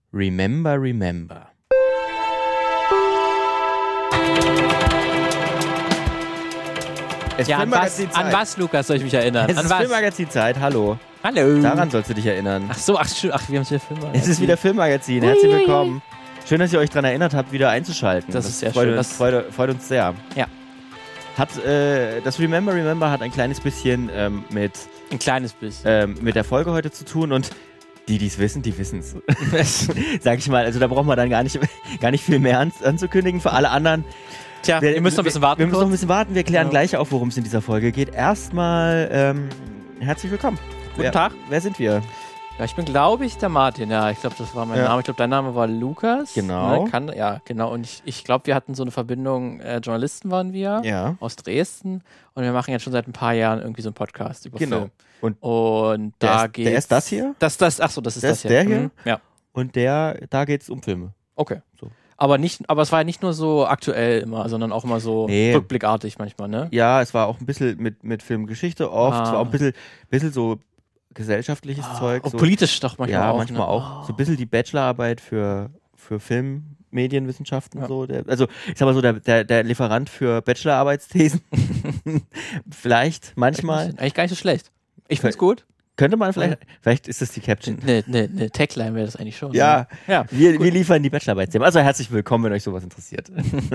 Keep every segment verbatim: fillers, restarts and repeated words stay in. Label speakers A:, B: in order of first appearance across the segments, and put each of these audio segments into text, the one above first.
A: Remember, remember. Es
B: Ja, an was, an was, Lukas, soll ich mich erinnern?
A: Es
B: an
A: ist
B: was?
A: Filmmagazin-Zeit, hallo.
B: Hallo.
A: Daran sollst du dich erinnern.
B: Ach so, ach, ach wir haben wieder Filmmagazin.
A: Es ist wieder Filmmagazin, herzlich willkommen. Schön, dass ihr euch daran erinnert habt, wieder einzuschalten.
B: Das ist sehr
A: freut
B: schön.
A: Uns,
B: das
A: freut, freut uns sehr.
B: Ja.
A: Hat, äh, das Remember, Remember hat ein kleines bisschen ähm, mit,
B: ein kleines bisschen.
A: Ähm, mit der Folge heute zu tun und die, die es wissen, die wissen es. Sag ich mal, also da brauchen wir dann gar nicht, gar nicht viel mehr an, anzukündigen. Für alle anderen...
B: Tja, wir, ihr müsst noch ein bisschen warten.
A: Wir müssen
B: kurz.
A: noch ein bisschen warten. Wir klären
B: ja.
A: gleich auf, worum es in dieser Folge geht. Erstmal ähm, herzlich willkommen.
B: Guten
A: wer,
B: Tag.
A: Wer sind wir?
B: Ja, ich bin, glaube ich, der Martin. Ja, ich glaube, das war mein
A: ja.
B: Name. Ich glaube, dein Name war Lukas.
A: Genau.
B: Ne, kann, ja, genau. Und ich, ich glaube, wir hatten so eine Verbindung. Äh, Journalisten waren wir
A: ja.
B: aus Dresden. Und wir machen jetzt schon seit ein paar Jahren irgendwie so einen Podcast über
A: genau.
B: Film.
A: Und,
B: und
A: der
B: da
A: ist,
B: geht's.
A: Der ist das hier?
B: Das, das, achso, das ist
A: das,
B: das hier.
A: Der hier?
B: Mhm. Ja.
A: Und der, da geht es um Filme.
B: Okay.
A: So.
B: Aber nicht, aber es war ja nicht nur so aktuell immer, sondern auch immer so
A: nee.
B: rückblickartig manchmal, ne?
A: Ja, es war auch ein bisschen mit, mit Filmgeschichte oft.
B: Ah.
A: Es war auch ein bisschen, bisschen so gesellschaftliches
B: ah,
A: Zeug.
B: Auch
A: so.
B: politisch doch manchmal
A: ja,
B: auch.
A: Ja, manchmal
B: ne?
A: auch.
B: Oh.
A: So ein bisschen die Bachelorarbeit für, für Filmmedienwissenschaften.
B: Ja.
A: So. Der, also ich sag mal so, der, der, der Lieferant für Bachelorarbeitsthesen. Vielleicht, manchmal.
B: Eigentlich gar nicht so schlecht. Ich find's gut.
A: Könnte man vielleicht, vielleicht ist das die Caption.
B: Eine ne, ne Tagline wäre das eigentlich schon.
A: Ja,
B: ne? ja
A: wir, wir liefern die Bachelorarbeitsthemen. Also herzlich willkommen, wenn euch sowas interessiert.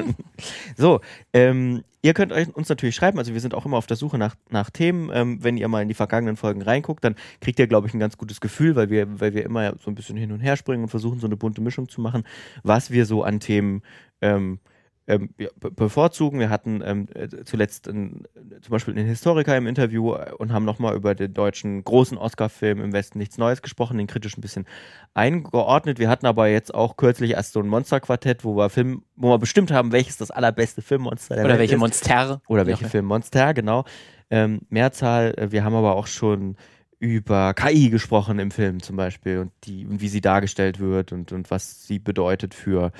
A: So, ähm, ihr könnt euch, uns natürlich schreiben, also wir sind auch immer auf der Suche nach, nach Themen. Ähm, wenn ihr mal in die vergangenen Folgen reinguckt, dann kriegt ihr, glaube ich, ein ganz gutes Gefühl, weil wir, weil wir immer so ein bisschen hin und her springen und versuchen, so eine bunte Mischung zu machen, was wir so an Themen ähm, Ähm, ja, be- bevorzugen. Wir hatten ähm, zuletzt ein, zum Beispiel einen Historiker im Interview und haben nochmal über den deutschen großen Oscar-Film Im Westen nichts Neues gesprochen, den kritisch ein bisschen eingeordnet. Wir hatten aber jetzt auch kürzlich erst so ein Monster-Quartett, wo wir Film, wo wir bestimmt haben, welches das allerbeste Filmmonster der
B: Oder
A: Welt
B: welche
A: ist.
B: Monster.
A: Oder welche Filmmonster, genau. Ähm, Mehrzahl. Wir haben aber auch schon über K I gesprochen im Film zum Beispiel und die und wie sie dargestellt wird und, und was sie bedeutet für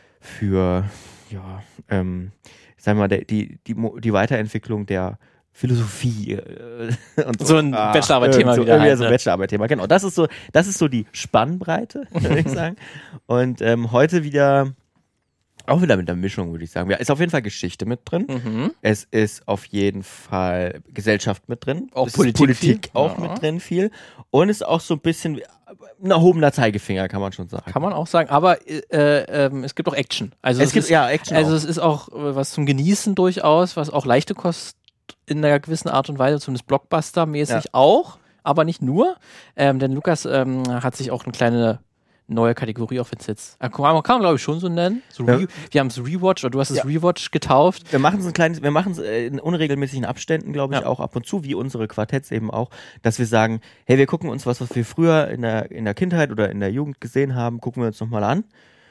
A: für ja, ähm, sagen wir mal, der, die, die, die Weiterentwicklung der Philosophie äh, und so.
B: So ein Bachelorarbeit-Thema
A: so,
B: wieder.
A: Halt,
B: halt,
A: so ein
B: ne?
A: Bachelorarbeit-Thema, genau. Das ist so, das ist so die Spannbreite, würde ich sagen. Und ähm, heute wieder, auch wieder mit einer Mischung, würde ich sagen. Ja, ist auf jeden Fall Geschichte mit drin.
B: Mhm.
A: Es ist auf jeden Fall Gesellschaft mit drin.
B: Auch
A: es
B: Politik,
A: ist Politik
B: viel.
A: auch
B: Ja.
A: mit drin viel. Und ist auch so ein bisschen ein erhobener Zeigefinger, kann man schon sagen.
B: Kann man auch sagen, aber äh, ähm, es gibt auch Action. Also
A: es
B: es
A: gibt
B: ist,
A: ja Action.
B: Also
A: auch.
B: es ist auch äh, was zum Genießen durchaus, was auch leichte Kost in einer gewissen Art und Weise, zumindest Blockbuster-mäßig
A: Ja.
B: auch, aber nicht nur. Ähm, denn Lukas ähm, hat sich auch eine kleine neue Kategorie, auch wenn es jetzt, äh, kann man, kann man glaube ich schon so nennen. So
A: Ja.
B: Re- wir haben es Rewatch, oder du hast es
A: Ja.
B: Rewatch getauft.
A: Wir machen es ein kleines, wir machen es äh, in unregelmäßigen Abständen, glaube ich,
B: Ja.
A: auch ab und zu, wie unsere Quartetts eben auch, dass wir sagen, hey, wir gucken uns was, was wir früher in der, in der Kindheit oder in der Jugend gesehen haben, gucken wir uns nochmal an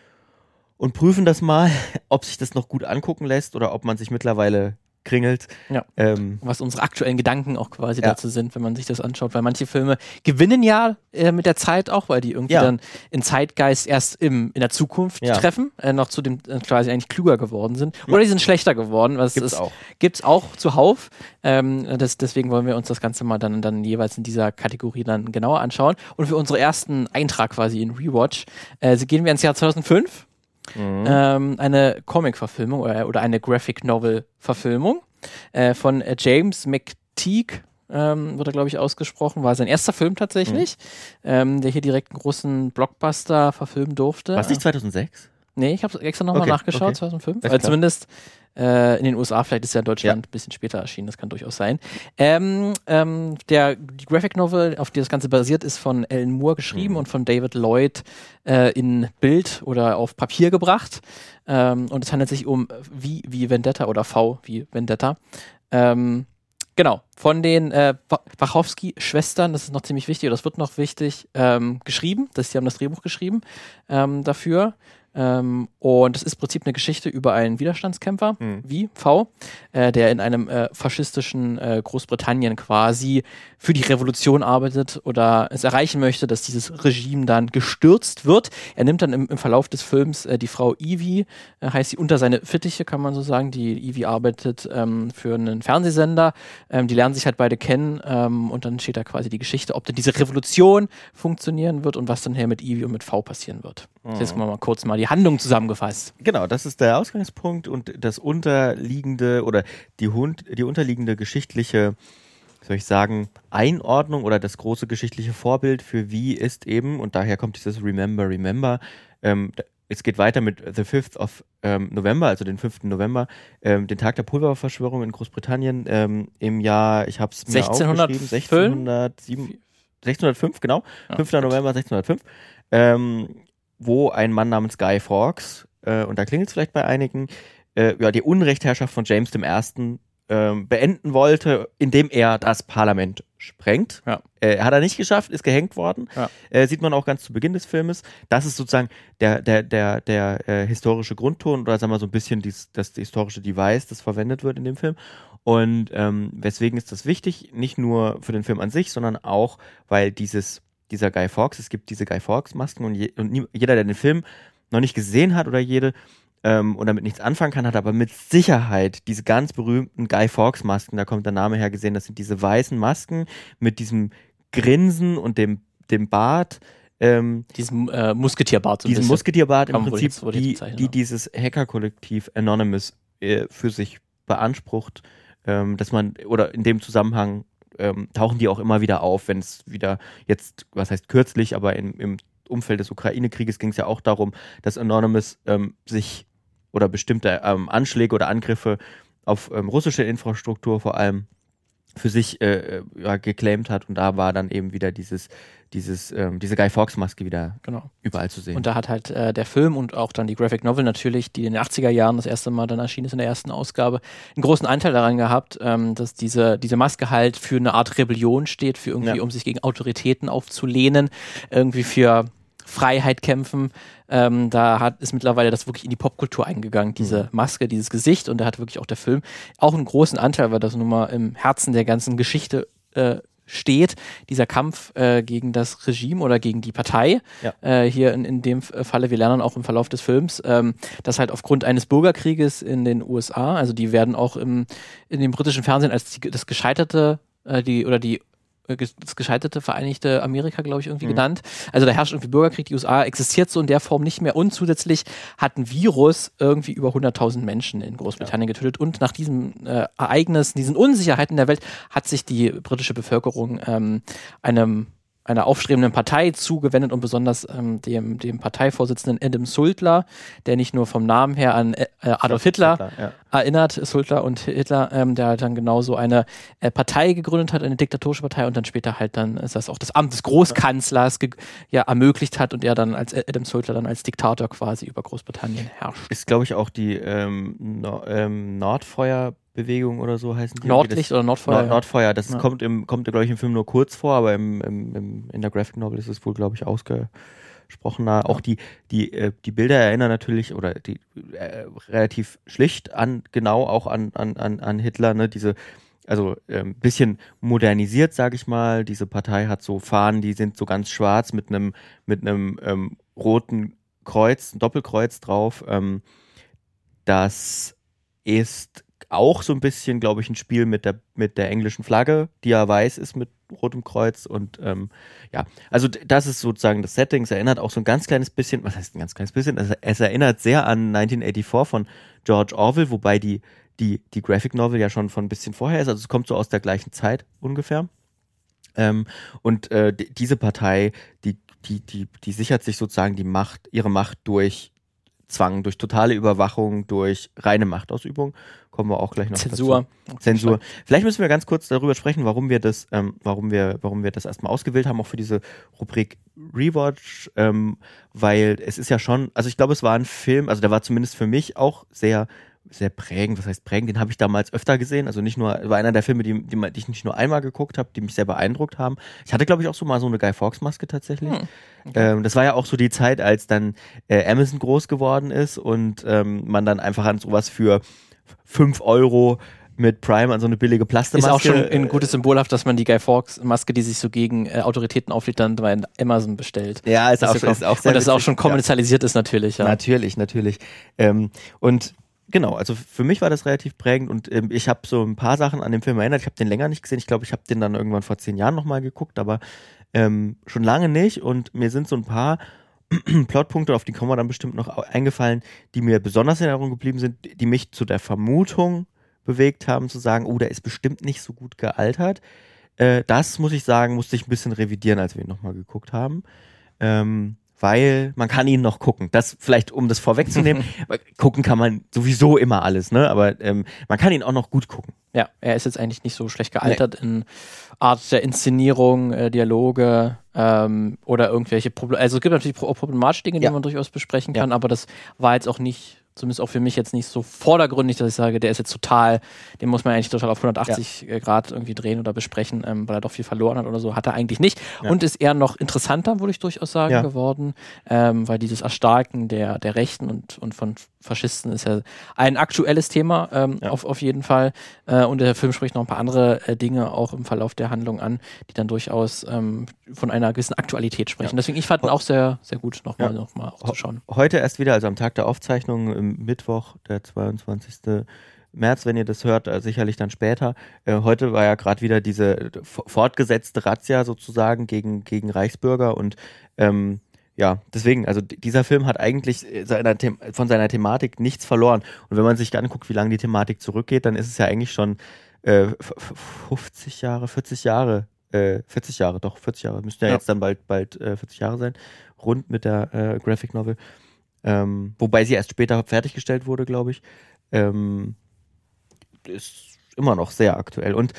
A: und prüfen das mal, ob sich das noch gut angucken lässt oder ob man sich mittlerweile kringelt.
B: Ja.
A: Ähm,
B: Was unsere aktuellen Gedanken auch quasi
A: Ja.
B: dazu sind, wenn man sich das anschaut, weil manche Filme gewinnen ja äh, mit der Zeit auch, weil die irgendwie
A: Ja.
B: dann in Zeitgeist erst im, in der Zukunft
A: Ja.
B: treffen, äh, noch zu dem äh, quasi eigentlich klüger geworden sind. Oder die sind schlechter geworden. Was
A: Gibt's
B: ist,
A: auch.
B: Gibt's auch zuhauf. Ähm, das, deswegen wollen wir uns das Ganze mal dann, dann jeweils in dieser Kategorie dann genauer anschauen. Und für unseren ersten Eintrag quasi in Rewatch äh, gehen wir ins Jahr zweitausendfünf.
A: Mhm.
B: Ähm, eine Comic-Verfilmung oder, oder eine Graphic-Novel-Verfilmung äh, von äh, James McTeague, ähm, wird er, glaube ich, ausgesprochen. War sein erster Film tatsächlich, mhm. ähm, der hier direkt einen großen Blockbuster verfilmen durfte.
A: Was nicht zweitausendsechs?
B: Nee, ich habe extra nochmal
A: Okay,
B: nachgeschaut,
A: okay.
B: zweitausendfünf.
A: Alles
B: Also
A: klar.
B: zumindest äh, in den U S A, vielleicht ist ja in Deutschland
A: Ja.
B: ein bisschen später erschienen, das kann durchaus sein. Ähm, ähm, der, die Graphic Novel, auf die das Ganze basiert, ist von Alan Moore geschrieben
A: Mhm.
B: und von David Lloyd äh, in Bild oder auf Papier gebracht. Ähm, und es handelt sich um V wie Vendetta oder V wie Vendetta. Ähm, genau, von den äh, Wachowski-Schwestern, das ist noch ziemlich wichtig, oder das wird noch wichtig, ähm, geschrieben. Das, die haben das Drehbuch geschrieben ähm, dafür. Ähm, und es ist im Prinzip eine Geschichte über einen Widerstandskämpfer,
A: Mhm.
B: wie V, äh, der in einem äh, faschistischen äh, Großbritannien quasi für die Revolution arbeitet oder es erreichen möchte, dass dieses Regime dann gestürzt wird. Er nimmt dann im, im Verlauf des Films äh, die Frau Evie, äh, heißt sie, unter seine Fittiche, kann man so sagen. Die Evie arbeitet ähm, für einen Fernsehsender. Ähm, die lernen sich halt beide kennen ähm, und dann steht da quasi die Geschichte, ob denn diese Revolution funktionieren wird und was dann hier mit Evie und mit V passieren wird. Mhm. Jetzt mal, mal kurz mal die Handlung zusammengefasst.
A: Genau, das ist der Ausgangspunkt und das unterliegende oder die, Hund, die unterliegende geschichtliche, soll ich sagen, Einordnung oder das große geschichtliche Vorbild für wie ist eben, und daher kommt dieses Remember, Remember, ähm, es geht weiter mit the fifth of ähm, November, also den fünften November, ähm, den Tag der Pulververschwörung in Großbritannien ähm, im Jahr, ich habe es mir aufgeschrieben, sechzehnhundertsieben, sechzehnhundertfünf, genau, ja, fünfter November sechzehnhundertfünf, ähm, wo ein Mann namens Guy Fawkes, äh, und da klingelt es vielleicht bei einigen, äh, ja, die Unrechtherrschaft von James der Erste ähm, beenden wollte, indem er das Parlament sprengt.
B: Ja.
A: Äh, hat er nicht geschafft, ist gehängt worden.
B: Ja.
A: Äh, sieht man auch ganz zu Beginn des Filmes. Das ist sozusagen der, der, der, der äh, historische Grundton oder sagen wir so ein bisschen dies, das historische Device, das verwendet wird in dem Film. Und ähm, weswegen ist das wichtig? Nicht nur für den Film an sich, sondern auch, weil dieses, dieser Guy Fawkes, es gibt diese Guy Fawkes-Masken und, je, und nie, jeder, der den Film noch nicht gesehen hat oder jede, Ähm, und damit nichts anfangen kann, hat aber mit Sicherheit diese ganz berühmten Guy Fawkes Masken, da kommt der Name her gesehen, das sind diese weißen Masken mit diesem Grinsen und dem, dem Bart. Ähm,
B: diesen äh, Musketierbart. So
A: diesen Musketierbart im Prinzip,
B: jetzt,
A: die, die dieses Hacker-Kollektiv Anonymous äh, für sich beansprucht, ähm, dass man, oder in dem Zusammenhang ähm, tauchen die auch immer wieder auf, wenn es wieder jetzt, was heißt kürzlich, aber in, im Umfeld des Ukraine-Krieges ging es ja auch darum, dass Anonymous ähm, sich oder bestimmte ähm, Anschläge oder Angriffe auf ähm, russische Infrastruktur vor allem für sich äh, ja, geclaimt hat und da war dann eben wieder dieses, dieses, ähm, diese Guy Fawkes-Maske wieder
B: genau.
A: überall zu sehen.
B: Und da hat halt äh, der Film und auch dann die Graphic Novel natürlich, die in den achtziger Jahren das erste Mal dann erschienen ist in der ersten Ausgabe, einen großen Anteil daran gehabt, ähm, dass diese, diese Maske halt für eine Art Rebellion steht, für irgendwie, ja. um sich gegen Autoritäten aufzulehnen, irgendwie für Freiheit kämpfen. Ähm, da hat, ist mittlerweile das wirklich in die Popkultur eingegangen, diese Maske, dieses Gesicht, und da hat wirklich auch der Film auch einen großen Anteil, weil das nun mal im Herzen der ganzen Geschichte äh, steht, dieser Kampf äh, gegen das Regime oder gegen die Partei. Ja. Äh, hier in, in dem Falle, wir lernen auch im Verlauf des Films, ähm, dass halt aufgrund eines Bürgerkrieges in den U S A, also die werden auch im, in dem britischen Fernsehen als die, das gescheiterte, äh, die oder die das gescheiterte Vereinigte Amerika, glaube ich, irgendwie mhm. genannt. Also da herrscht irgendwie Bürgerkrieg, die U S A existiert so in der Form nicht mehr und zusätzlich hat ein Virus irgendwie über hunderttausend Menschen in Großbritannien ja. getötet und nach diesem äh, Ereignis, diesen Unsicherheiten der Welt hat sich die britische Bevölkerung ähm, einem einer aufstrebenden Partei zugewendet und besonders ähm, dem, dem Parteivorsitzenden Adam Sultler, der nicht nur vom Namen her an äh, Adolf Hitler, Hitler ja. erinnert, Sultler und Hitler, ähm, der halt dann genauso eine äh, Partei gegründet hat, eine diktatorische Partei und dann später halt dann ist das auch das Amt des Großkanzlers ge- ja, ermöglicht hat und er dann als Adam Sultler dann als Diktator quasi über Großbritannien herrscht.
A: Ist, glaube ich, auch die ähm, no, ähm, Nordfeuer Bewegung oder so heißen die.
B: Nordlicht
A: das,
B: oder Nordfeuer?
A: Nord, Nordfeuer, das
B: ja. kommt,
A: im, kommt glaube ich, im Film nur kurz vor, aber im, im, im, in der Graphic Novel ist es wohl, glaube ich, ausgesprochener. Ja. Auch die, die, äh, die Bilder erinnern natürlich, oder die äh, relativ schlicht an, genau auch an, an, an, an Hitler, ne, diese, also ein ähm, bisschen modernisiert, sage ich mal. Diese Partei hat so Fahnen, die sind so ganz schwarz mit einem mit einem ähm, roten Kreuz, ein Doppelkreuz drauf. Ähm, das ist auch so ein bisschen, glaube ich, ein Spiel mit der mit der englischen Flagge, die ja weiß ist mit rotem Kreuz und ähm, ja, also das ist sozusagen das Setting. Es erinnert auch so ein ganz kleines bisschen, was heißt ein ganz kleines bisschen? Es, es erinnert sehr an neunzehnhundertvierundachtzig von George Orwell, wobei die die die Graphic Novel ja schon von ein bisschen vorher ist, also es kommt so aus der gleichen Zeit ungefähr. Ähm, und äh, die, diese Partei, die die die die sichert sich sozusagen die Macht, ihre Macht durch Zwang, durch totale Überwachung, durch reine Machtausübung. Kommen wir auch gleich noch
B: Zensur.
A: dazu. Zensur. Vielleicht müssen wir ganz kurz darüber sprechen, warum wir das, ähm, warum wir, warum wir das erstmal ausgewählt haben, auch für diese Rubrik Rewatch, ähm, weil es ist ja schon, also ich glaube, es war ein Film, also der war zumindest für mich auch sehr, sehr prägend. Was heißt prägend? Den habe ich damals öfter gesehen. Also nicht nur, war einer der Filme, die, die, die ich nicht nur einmal geguckt habe, die mich sehr beeindruckt haben. Ich hatte, glaube ich, auch so mal so eine Guy Fawkes Maske tatsächlich. Hm. Okay. Ähm, das war ja auch so die Zeit, als dann äh, Amazon groß geworden ist und ähm, man dann einfach an sowas für fünf Euro mit Prime an so eine billige Plastemaske.
B: Ist auch schon ein gutes Symbolhaft, dass man die Guy Fawkes Maske, die sich so gegen äh, Autoritäten auflegt, dann bei Amazon bestellt.
A: Ja, ist, auch, ist auch sehr
B: und das auch schon kommerzialisiert ja. ist natürlich. Ja.
A: Natürlich, natürlich. Ähm, und Genau, also für mich war das relativ prägend und ähm, ich habe so ein paar Sachen an dem Film erinnert. Ich habe den länger nicht gesehen. Ich glaube, ich habe den dann irgendwann vor zehn Jahren nochmal geguckt, aber ähm, schon lange nicht. Und mir sind so ein paar Plotpunkte, auf die kommen wir dann bestimmt noch eingefallen, die mir besonders in Erinnerung geblieben sind, die mich zu der Vermutung bewegt haben, zu sagen, oh, der ist bestimmt nicht so gut gealtert. Äh, das, muss ich sagen, musste ich ein bisschen revidieren, als wir ihn nochmal geguckt haben. Ähm, weil man kann ihn noch gucken. Das vielleicht, um das vorwegzunehmen, gucken kann man sowieso immer alles, ne? Aber ähm, man kann ihn auch noch gut gucken.
B: Ja, er ist jetzt eigentlich nicht so schlecht gealtert nee. in Art der Inszenierung, äh, Dialoge ähm, oder irgendwelche Probleme. Also es gibt natürlich auch problematische Dinge, die ja. man durchaus besprechen kann, ja. aber das war jetzt auch nicht, zumindest auch für mich jetzt nicht so vordergründig, dass ich sage, der ist jetzt total, den muss man eigentlich total auf hundertachtzig ja. Grad irgendwie drehen oder besprechen, ähm, weil er doch viel verloren hat oder so, hat er eigentlich nicht. Ja. Und ist eher noch interessanter, würde ich durchaus sagen, ja. geworden, ähm, weil dieses Erstarken der, der Rechten und, und von Faschisten ist ja ein aktuelles Thema, ähm, ja. auf, auf jeden Fall. Äh, und der Film spricht noch ein paar andere äh, Dinge auch im Verlauf der Handlung an, die dann durchaus ähm, von einer gewissen Aktualität sprechen. Ja. Deswegen, ich fand ihn auch sehr, sehr gut, nochmal ja. noch mal auch zu schauen.
A: Heute erst wieder, also am Tag der Aufzeichnung, im Mittwoch, der zweiundzwanzigsten März, wenn ihr das hört, äh, sicherlich dann später. Äh, heute war ja gerade wieder diese fortgesetzte Razzia sozusagen gegen, gegen Reichsbürger und ähm, ja, deswegen, also dieser Film hat eigentlich seiner The- von seiner Thematik nichts verloren. Und wenn man sich anguckt, wie lange die Thematik zurückgeht, dann ist es ja eigentlich schon äh, fünfzig Jahre, vierzig Jahre, äh, vierzig Jahre, doch, vierzig Jahre, müssten ja, ja. jetzt dann bald, bald äh, vierzig Jahre sein, rund mit der äh, Graphic Novel. Ähm, wobei sie erst später fertiggestellt wurde, glaube ich. Ähm, ist immer noch sehr aktuell. Und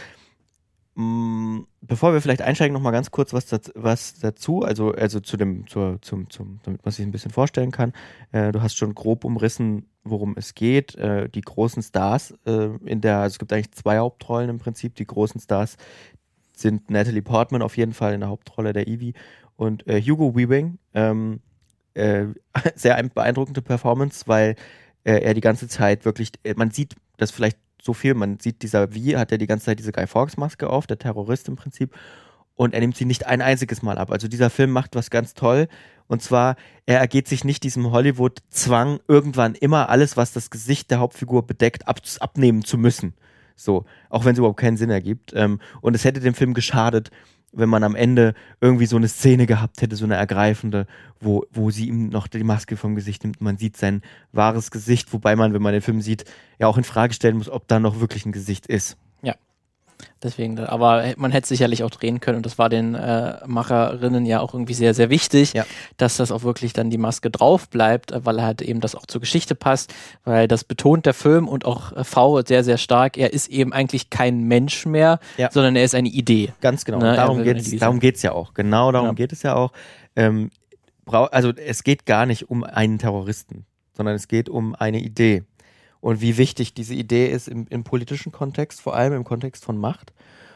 A: mh, bevor wir vielleicht einsteigen, noch mal ganz kurz was, das, was dazu, also, also zu dem, zur, zum, zum, damit man sich ein bisschen vorstellen kann. Äh, du hast schon grob umrissen, worum es geht. Äh, die großen Stars äh, in der, also es gibt eigentlich zwei Hauptrollen im Prinzip. Die großen Stars sind Natalie Portman auf jeden Fall in der Hauptrolle der Evie und äh, Hugo Weaving. Ähm, äh, sehr beeindruckende Performance, weil äh, er die ganze Zeit wirklich, äh, man sieht das vielleicht so viel, man sieht, dieser V hat ja die ganze Zeit diese Guy Fawkes Maske auf, der Terrorist im Prinzip, und er nimmt sie nicht ein einziges Mal ab. Also dieser Film macht was ganz toll, und zwar, er ergeht sich nicht diesem Hollywood-Zwang, irgendwann immer alles, was das Gesicht der Hauptfigur bedeckt, ab, abnehmen zu müssen. So, auch wenn es überhaupt keinen Sinn ergibt. Ähm, und es hätte dem Film geschadet, wenn man am Ende irgendwie so eine Szene gehabt hätte, so eine ergreifende, wo, wo sie ihm noch die Maske vom Gesicht nimmt, man sieht sein wahres Gesicht, wobei man, wenn man den Film sieht, ja auch in Frage stellen muss, ob da noch wirklich ein Gesicht ist.
B: Ja, deswegen, aber man hätte sicherlich auch drehen können und das war den äh, Macherinnen ja auch irgendwie sehr, sehr wichtig, ja. dass das auch wirklich dann die Maske drauf bleibt, weil halt eben das auch zur Geschichte passt, weil das betont der Film und auch äh, V sehr, sehr stark, er ist eben eigentlich kein Mensch mehr, ja. sondern er ist eine Idee.
A: Ganz genau, ne? darum geht es darum geht's ja auch, genau darum ja. geht es ja auch. Ähm, brau- also es geht gar nicht um einen Terroristen, sondern es geht um eine Idee. Und wie wichtig diese Idee ist im, im politischen Kontext, vor allem im Kontext von Macht.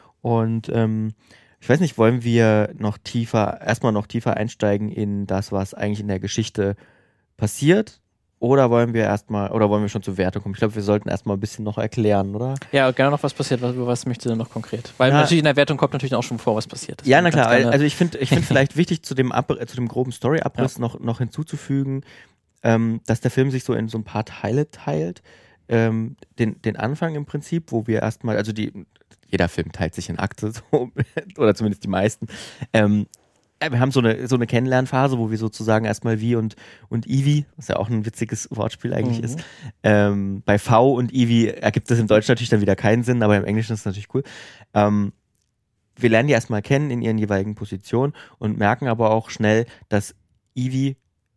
A: Und ähm, ich weiß nicht, wollen wir noch tiefer, erstmal noch tiefer einsteigen in das, was eigentlich in der Geschichte passiert? Oder wollen wir erstmal, oder wollen wir schon zur Wertung kommen? Ich glaube, wir sollten erstmal ein bisschen noch erklären, oder?
B: Ja, gerne noch was passiert. Was, was möchtest du denn noch konkret? Weil ja. natürlich in der Wertung kommt natürlich auch schon vor, was passiert.
A: Ja, na klar. Also ich finde ich finde vielleicht wichtig, zu dem, Ab- zu dem groben Story-Abriss ja. noch, noch hinzuzufügen, Ähm, dass der Film sich so in so ein paar Teile teilt. Ähm, den, den Anfang im Prinzip, wo wir erstmal, also die, jeder Film teilt sich in Akte, so, oder zumindest die meisten. Ähm, wir haben so eine, so eine Kennenlernphase, wo wir sozusagen erstmal Vi und, und Evie, was ja auch ein witziges Wortspiel eigentlich mhm. ist, ähm, bei V und Evie ergibt das im Deutschen natürlich dann wieder keinen Sinn, aber im Englischen ist es natürlich cool. Ähm, wir lernen die erstmal kennen in ihren jeweiligen Positionen und merken aber auch schnell, dass Evie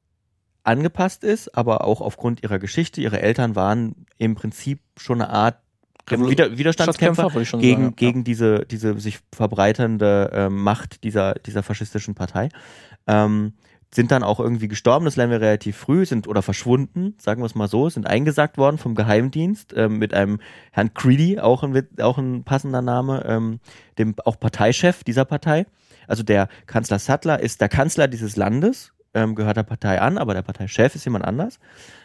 A: angepasst ist, aber auch aufgrund ihrer Geschichte. Ihre Eltern waren im Prinzip schon eine Art Wider- Widerstandskämpfer gegen, sagen, ja. gegen diese, diese sich verbreitende äh, Macht dieser, dieser faschistischen Partei. Ähm, sind dann auch irgendwie gestorben, das lernen wir relativ früh, sind oder verschwunden, sagen wir es mal so, sind eingesackt worden vom Geheimdienst ähm, mit einem Herrn Creedy, auch ein, auch ein passender Name, ähm, dem auch Parteichef dieser Partei. Also der Kanzler Sattler ist der Kanzler dieses Landes, Ähm, gehört der Partei an, aber der Parteichef ist jemand anders,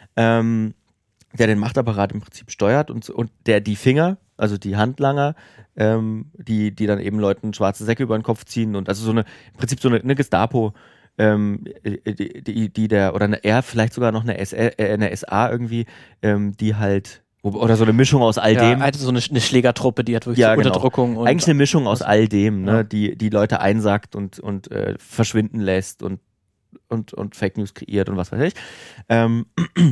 A: ähm, der den Machtapparat im Prinzip steuert und, und der die Finger, also die Handlanger, ähm, die, die dann eben Leuten schwarze Säcke über den Kopf ziehen und also so eine, im Prinzip so eine, eine Gestapo, ähm, die, die, die der, oder eine, er vielleicht sogar noch eine, S L, äh, eine S A irgendwie, ähm, die halt, oder so eine Mischung aus all
B: ja,
A: dem.
B: halt so eine, eine Schlägertruppe, die hat wirklich
A: ja,
B: so
A: genau.
B: Unterdrückung. Und
A: eigentlich eine Mischung aus all dem, ne,
B: ja.
A: die die Leute einsackt und, und äh, verschwinden lässt und, und, und Fake News kreiert und was weiß ich. Ähm,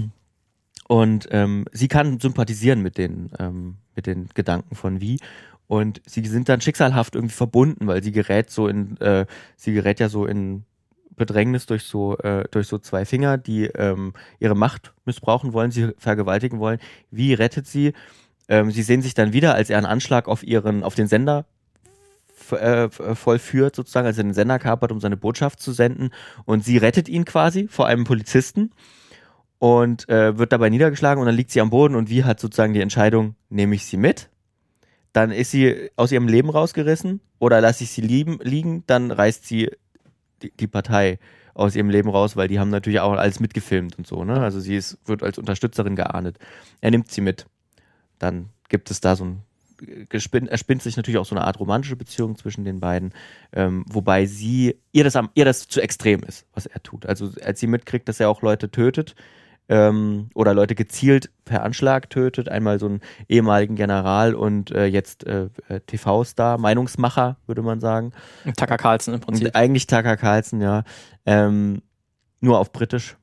A: und ähm, sie kann sympathisieren mit den, ähm, mit den Gedanken von Wie. Und sie sind dann schicksalhaft irgendwie verbunden, weil sie gerät so in, äh, sie gerät ja so in Bedrängnis durch so, äh, durch so zwei Finger, die ähm, ihre Macht missbrauchen wollen, sie vergewaltigen wollen. Wie rettet sie? Ähm, sie sehen sich dann wieder, als er einen Anschlag auf ihren, auf den Sender f- äh, vollführt, sozusagen, als er den Sender kapert, um seine Botschaft zu senden. Und sie rettet ihn quasi vor einem Polizisten und äh, wird dabei niedergeschlagen und dann liegt sie am Boden und Wie hat sozusagen die Entscheidung, nehme ich sie mit? Dann ist sie aus ihrem Leben rausgerissen oder lasse ich sie lieben, liegen, dann reißt sie die, die Partei aus ihrem Leben raus, weil die haben natürlich auch alles mitgefilmt und so, ne? Also sie ist, wird als Unterstützerin geahndet. Er nimmt sie mit. Dann gibt es da so ein, gespinn, er spinnt sich natürlich auch so eine Art romantische Beziehung zwischen den beiden, ähm, wobei sie, ihr das, am, ihr das zu extrem ist, was er tut. Also als sie mitkriegt, dass er auch Leute tötet, ähm, oder Leute gezielt per Anschlag tötet, einmal so einen ehemaligen General und äh, jetzt äh, T V-Star, Meinungsmacher, würde man sagen.
B: Tucker Carlson im Prinzip.
A: Und eigentlich Tucker Carlson, ja. Ähm, nur auf Britisch.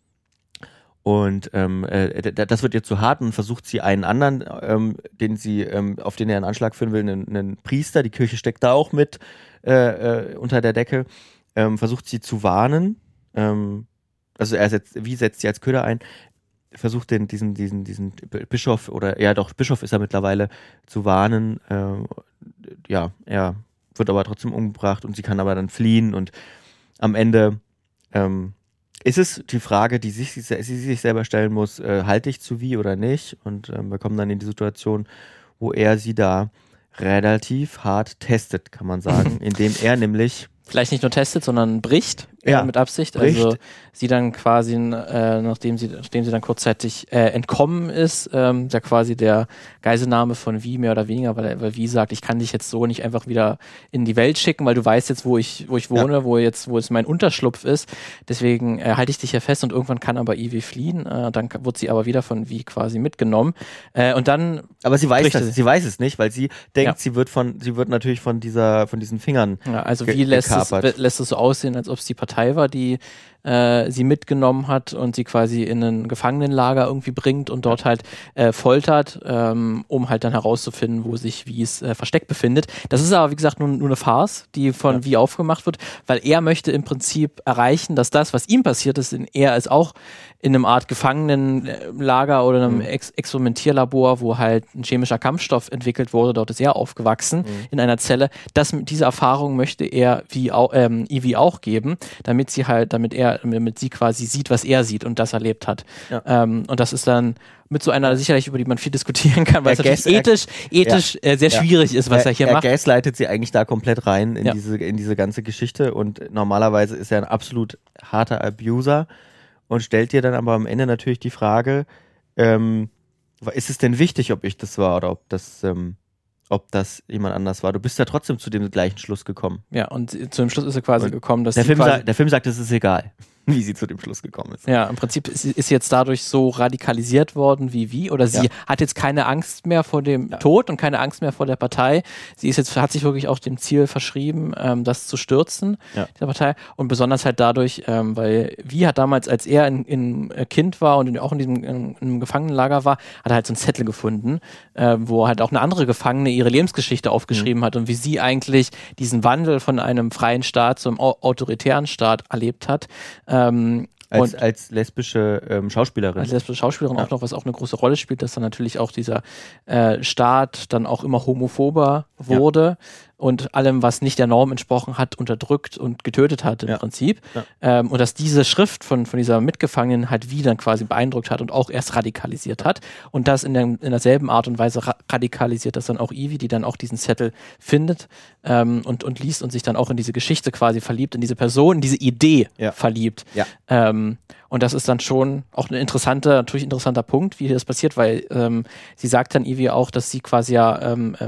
A: Und ähm, äh, das wird ihr zu hart und versucht sie einen anderen, ähm, den sie, ähm, auf den er einen Anschlag führen will, einen, einen Priester, die Kirche steckt da auch mit äh, äh, unter der Decke, ähm, versucht sie zu warnen. Ähm, also er setzt, wie setzt sie als Köder ein, versucht den, diesen, diesen, diesen Bischof, oder ja doch, Bischof ist er mittlerweile, zu warnen. Äh, ja, er wird aber trotzdem umgebracht und sie kann aber dann fliehen und am Ende ähm, ist es die Frage, die sich, sie sich selber stellen muss, äh, halte ich zu Wie oder nicht? Und ähm, wir kommen dann in die Situation, wo er sie da relativ hart testet, kann man sagen, indem er nämlich
B: vielleicht nicht nur testet, sondern bricht,
A: ja,
B: äh, mit Absicht.
A: bricht.
B: Also sie dann quasi, äh, nachdem sie, nachdem sie dann kurzzeitig äh, entkommen ist, ähm, ja quasi der Geiselnahme von Wie mehr oder weniger, weil, weil Wie sagt, ich kann dich jetzt so nicht einfach wieder in die Welt schicken, weil du weißt jetzt, wo ich, wo ich wohne, ja. wo jetzt, wo jetzt mein Unterschlupf ist. Deswegen äh, halte ich dich ja fest und irgendwann kann aber Ivy fliehen. Äh, dann wird sie aber wieder von Wie quasi mitgenommen. Äh, und dann.
A: Aber sie weiß das, sie weiß es nicht, weil sie denkt,
B: ja.
A: sie wird von, sie wird natürlich von dieser, von diesen Fingern.
B: Ja, also Wie lässt es, lässt es so aussehen, als ob es die Partei war, die äh, sie mitgenommen hat und sie quasi in ein Gefangenenlager irgendwie bringt und dort halt äh, foltert, ähm, um halt dann herauszufinden, wo sich Wie es äh, versteckt befindet. Das ist aber, wie gesagt, nur, nur eine Farce, die von ja. Wie aufgemacht wird, weil er möchte im Prinzip erreichen, dass das, was ihm passiert ist, in, er ist auch in einem Art Gefangenenlager oder einem mhm. Ex- Experimentierlabor, wo halt ein chemischer Kampfstoff entwickelt wurde, dort ist er aufgewachsen mhm. in einer Zelle. Das, diese Erfahrung möchte er wie auch, ähm, Ivy auch geben, damit sie halt, damit er, damit sie quasi sieht, was er sieht und das erlebt hat. Ja. Ähm, und das ist dann mit so einer sicherlich, über die man viel diskutieren kann, weil es natürlich ethisch, ethisch ja. äh, sehr ja. schwierig ist, was er, er hier
A: er
B: macht.
A: Er gaslightet sie eigentlich da komplett rein in,
B: ja.
A: diese, in diese ganze Geschichte und normalerweise ist er ein absolut harter Abuser und stellt dir dann aber am Ende natürlich die Frage, ähm, ist es denn wichtig, ob ich das war oder ob das, ähm, ob das jemand anders war? Du bist ja trotzdem zu dem gleichen Schluss gekommen.
B: Ja, und zu dem Schluss ist er quasi und gekommen, dass
A: der Film,
B: quasi
A: sa- der Film sagt, es ist egal, wie sie zu dem Schluss gekommen ist.
B: Ja, im Prinzip ist, ist jetzt dadurch so radikalisiert worden wie wie oder sie ja. hat jetzt keine Angst mehr vor dem ja. Tod und keine Angst mehr vor der Partei. Sie ist jetzt, hat sich wirklich auch dem Ziel verschrieben, ähm, das zu stürzen, ja. der Partei. Und besonders halt dadurch, ähm, weil Wie hat damals, als er ein, ein Kind war und in, auch in diesem in, in einem Gefangenenlager war, hat er halt so einen Zettel gefunden, äh, wo halt auch eine andere Gefangene ihre Lebensgeschichte aufgeschrieben mhm. hat und wie sie eigentlich diesen Wandel von einem freien Staat zum au- autoritären Staat erlebt hat. Ähm,
A: Als,
B: und
A: als lesbische ähm, Schauspielerin.
B: Als lesbische Schauspielerin
A: ja.
B: auch noch, was auch eine große Rolle spielt, dass dann natürlich auch dieser äh, Staat dann auch immer homophober wurde ja. und allem, was nicht der Norm entsprochen hat, unterdrückt und getötet hat im ja. Prinzip. Ja. Ähm, und dass diese Schrift von, von dieser Mitgefangenen halt wie dann quasi beeindruckt hat und auch erst radikalisiert hat. Und das in, der, in derselben Art und Weise ra- radikalisiert das dann auch Ivy, die dann auch diesen Zettel findet ähm, und, und liest und sich dann auch in diese Geschichte quasi verliebt, in diese Person, in diese Idee ja. verliebt.
A: Ja.
B: Ähm, und das ist dann schon auch ein interessanter, natürlich interessanter Punkt, wie das passiert, weil ähm, sie sagt dann Ivy auch, dass sie quasi ja ähm, ähm,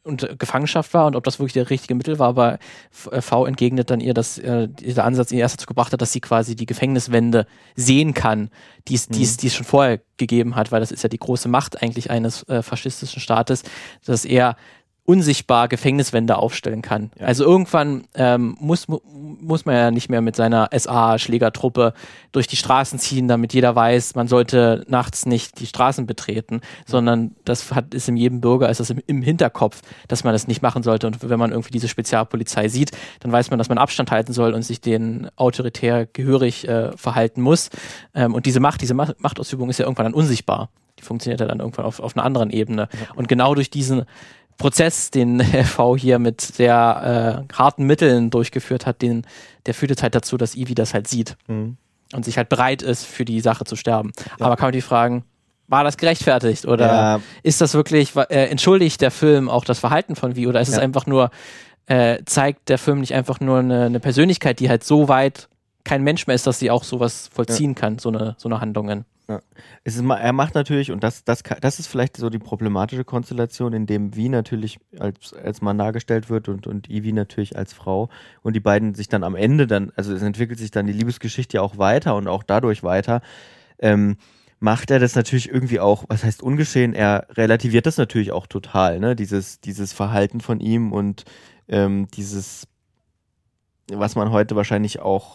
B: und Gefangenschaft war und ob das wirklich der richtige Mittel war, aber V entgegnet dann ihr, dass äh, dieser Ansatz ihn erst dazu gebracht hat, dass sie quasi die Gefängniswände sehen kann, die es mhm. die es schon vorher gegeben hat, weil das ist ja die große Macht eigentlich eines äh, faschistischen Staates, dass er unsichtbar Gefängniswände aufstellen kann. Ja. Also irgendwann ähm, muss, muss man ja nicht mehr mit seiner S A-Schlägertruppe durch die Straßen ziehen, damit jeder weiß, man sollte nachts nicht die Straßen betreten, ja. sondern das hat, ist in jedem Bürger, ist das im, im Hinterkopf, dass man das nicht machen sollte. Und wenn man irgendwie diese Spezialpolizei sieht, dann weiß man, dass man Abstand halten soll und sich denen autoritär gehörig äh, verhalten muss. Ähm, und diese Macht, diese Macht, Machtausübung ist ja irgendwann dann unsichtbar. Die funktioniert ja dann irgendwann auf, auf einer anderen Ebene. Ja. Und genau durch diesen Prozess, den V hier mit sehr äh, harten Mitteln durchgeführt hat, den, der führt jetzt halt dazu, dass Ivy das halt sieht mhm. und sich halt bereit ist, für die Sache zu sterben. Ja. Aber kann man die fragen, war das gerechtfertigt oder ja. ist das wirklich, äh, entschuldigt der Film auch das Verhalten von Vi oder ist ja. es einfach nur, äh, zeigt der Film nicht einfach nur eine, eine Persönlichkeit, die halt so weit kein Mensch mehr ist, dass sie auch sowas vollziehen ja. kann, so eine, so eine Handlungen.
A: Ja. Es ist, er macht natürlich, und das, das, das ist vielleicht so die problematische Konstellation, in dem Vi natürlich als, als Mann dargestellt wird und, und Ivy natürlich als Frau und die beiden sich dann am Ende dann, also es entwickelt sich dann die Liebesgeschichte ja auch weiter und auch dadurch weiter, ähm, macht er das natürlich irgendwie auch, was heißt ungeschehen, er relativiert das natürlich auch total, ne, dieses, dieses Verhalten von ihm und ähm, dieses, was man heute wahrscheinlich auch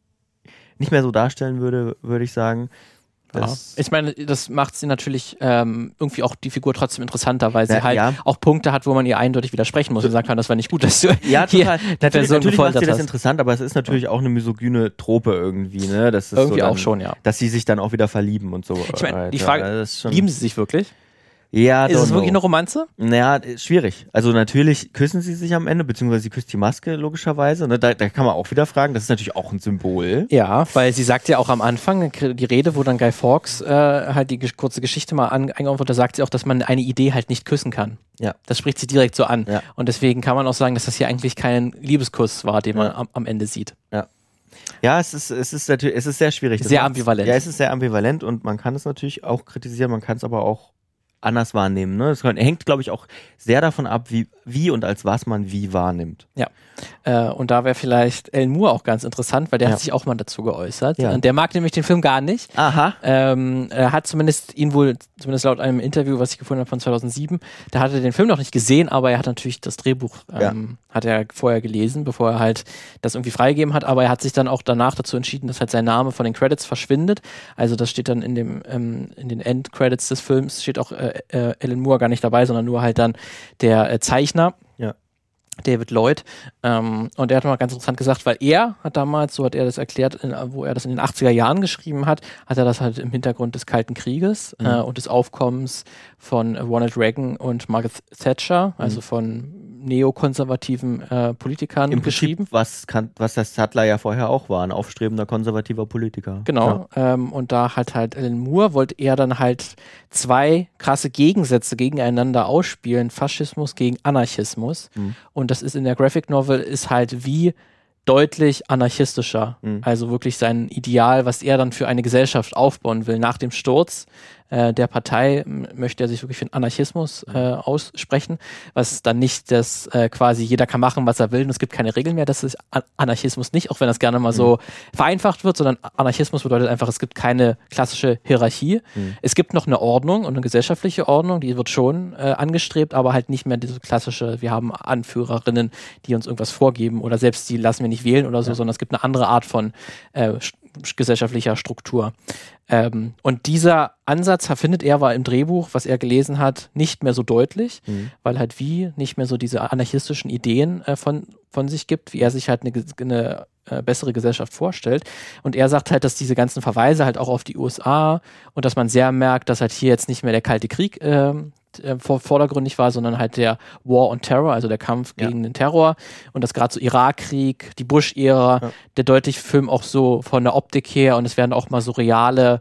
A: nicht mehr so darstellen würde, würde ich sagen.
B: Das ja. Ich meine, das macht sie natürlich ähm, irgendwie auch die Figur trotzdem interessanter, weil sie ja, halt ja. auch Punkte hat, wo man ihr eindeutig widersprechen muss und sagen kann, das war nicht gut, dass du
A: ja,
B: hier
A: total.
B: die
A: natürlich,
B: Person
A: natürlich macht sie das
B: hast.
A: interessant, aber es ist natürlich ja. auch eine misogyne Trope irgendwie, ne? Das ist
B: irgendwie
A: so dann,
B: auch schon, ja.
A: Dass sie sich dann auch wieder verlieben und so.
B: Ich meine, die Frage, ja, ist schon lieben sie sich wirklich?
A: Ja,
B: ist es wirklich eine Romanze?
A: Naja, schwierig. Also natürlich küssen sie sich am Ende, beziehungsweise sie küsst die Maske, logischerweise. Ne? Da, da kann man auch wieder fragen, das ist natürlich auch ein Symbol.
B: Ja, weil sie sagt ja auch am Anfang, die Rede, wo dann Guy Fawkes äh, halt die kurze Geschichte mal eingeordnet wird, da sagt sie auch, dass man eine Idee halt nicht küssen kann.
A: Ja.
B: Das spricht sie direkt so an.
A: Ja.
B: Und deswegen kann man auch sagen, dass das hier eigentlich kein Liebeskuss war, den man
A: ja.
B: am, am Ende sieht.
A: Ja. Ja, es ist, es ist natürlich, es ist sehr schwierig. Das
B: sehr
A: macht,
B: ambivalent.
A: Ja, es ist sehr ambivalent und man kann es natürlich auch kritisieren, man kann es aber auch anders wahrnehmen. Ne? Es hängt, glaube ich, auch sehr davon ab, wie, wie und als was man wie wahrnimmt.
B: Ja, äh, und da wäre vielleicht Alan Moore auch ganz interessant, weil der
A: ja.
B: hat sich auch mal dazu geäußert.
A: Ja.
B: Und der mag nämlich den Film gar nicht.
A: Aha.
B: Ähm, er hat zumindest ihn wohl, zumindest laut einem Interview, was ich gefunden habe von zweitausendsieben, da hat er den Film noch nicht gesehen, aber er hat natürlich das Drehbuch, ähm, ja. hat er vorher gelesen, bevor er halt das irgendwie freigegeben hat, aber er hat sich dann auch danach dazu entschieden, dass halt sein Name von den Credits verschwindet. Also das steht dann in dem ähm, in den Endcredits des Films, steht auch äh, äh, Alan Moore gar nicht dabei, sondern nur halt dann der äh, Zeichner.
A: Ja.
B: David Lloyd. Ähm, und er hat mal ganz interessant gesagt, weil er hat damals, so hat er das erklärt, in, wo er das in den achtziger Jahren geschrieben hat, hat er das halt im Hintergrund des Kalten Krieges mhm. äh, und des Aufkommens von Ronald Reagan und Margaret Thatcher, mhm. also von neokonservativen äh, Politikern
A: Im
B: geschrieben.
A: Prinzip, was, kann, was das Sattler ja vorher auch war, ein aufstrebender konservativer Politiker.
B: Genau. Ja. Ähm, und da hat halt Alan Moore, wollte er dann halt zwei krasse Gegensätze gegeneinander ausspielen, Faschismus gegen Anarchismus. Mhm. Und das ist in der Graphic Novel ist halt wie deutlich anarchistischer. Mhm. Also wirklich sein Ideal, was er dann für eine Gesellschaft aufbauen will. Nach dem Sturz äh, der Partei m- möchte er sich wirklich für den Anarchismus äh, aussprechen, was dann nicht das äh, quasi jeder kann machen, was er will und es gibt keine Regeln mehr. Das ist An- Anarchismus nicht, auch wenn das gerne mal mhm. so vereinfacht wird, sondern Anarchismus bedeutet einfach, es gibt keine klassische Hierarchie. Mhm. Es gibt noch eine Ordnung und eine gesellschaftliche Ordnung, die wird schon äh, angestrebt, aber halt nicht mehr diese klassische, wir haben Anführerinnen, die uns irgendwas vorgeben oder selbst die lassen wir nicht wählen oder so, ja. sondern es gibt eine andere Art von äh, gesellschaftlicher Struktur. Ähm, und dieser Ansatz findet er war im Drehbuch, was er gelesen hat, nicht mehr so deutlich, mhm. weil halt wie nicht mehr so diese anarchistischen Ideen äh, von, von sich gibt, wie er sich halt eine, eine äh, bessere Gesellschaft vorstellt. Und er sagt halt, dass diese ganzen Verweise halt auch auf die U S A und dass man sehr merkt, dass halt hier jetzt nicht mehr der Kalte Krieg äh, vor, vordergründig war, sondern halt der War on Terror, also der Kampf ja. gegen den Terror und das gerade so Irakkrieg, die Bush-Ära, ja. der deutlich Film auch so von der Optik her und es werden auch mal so reale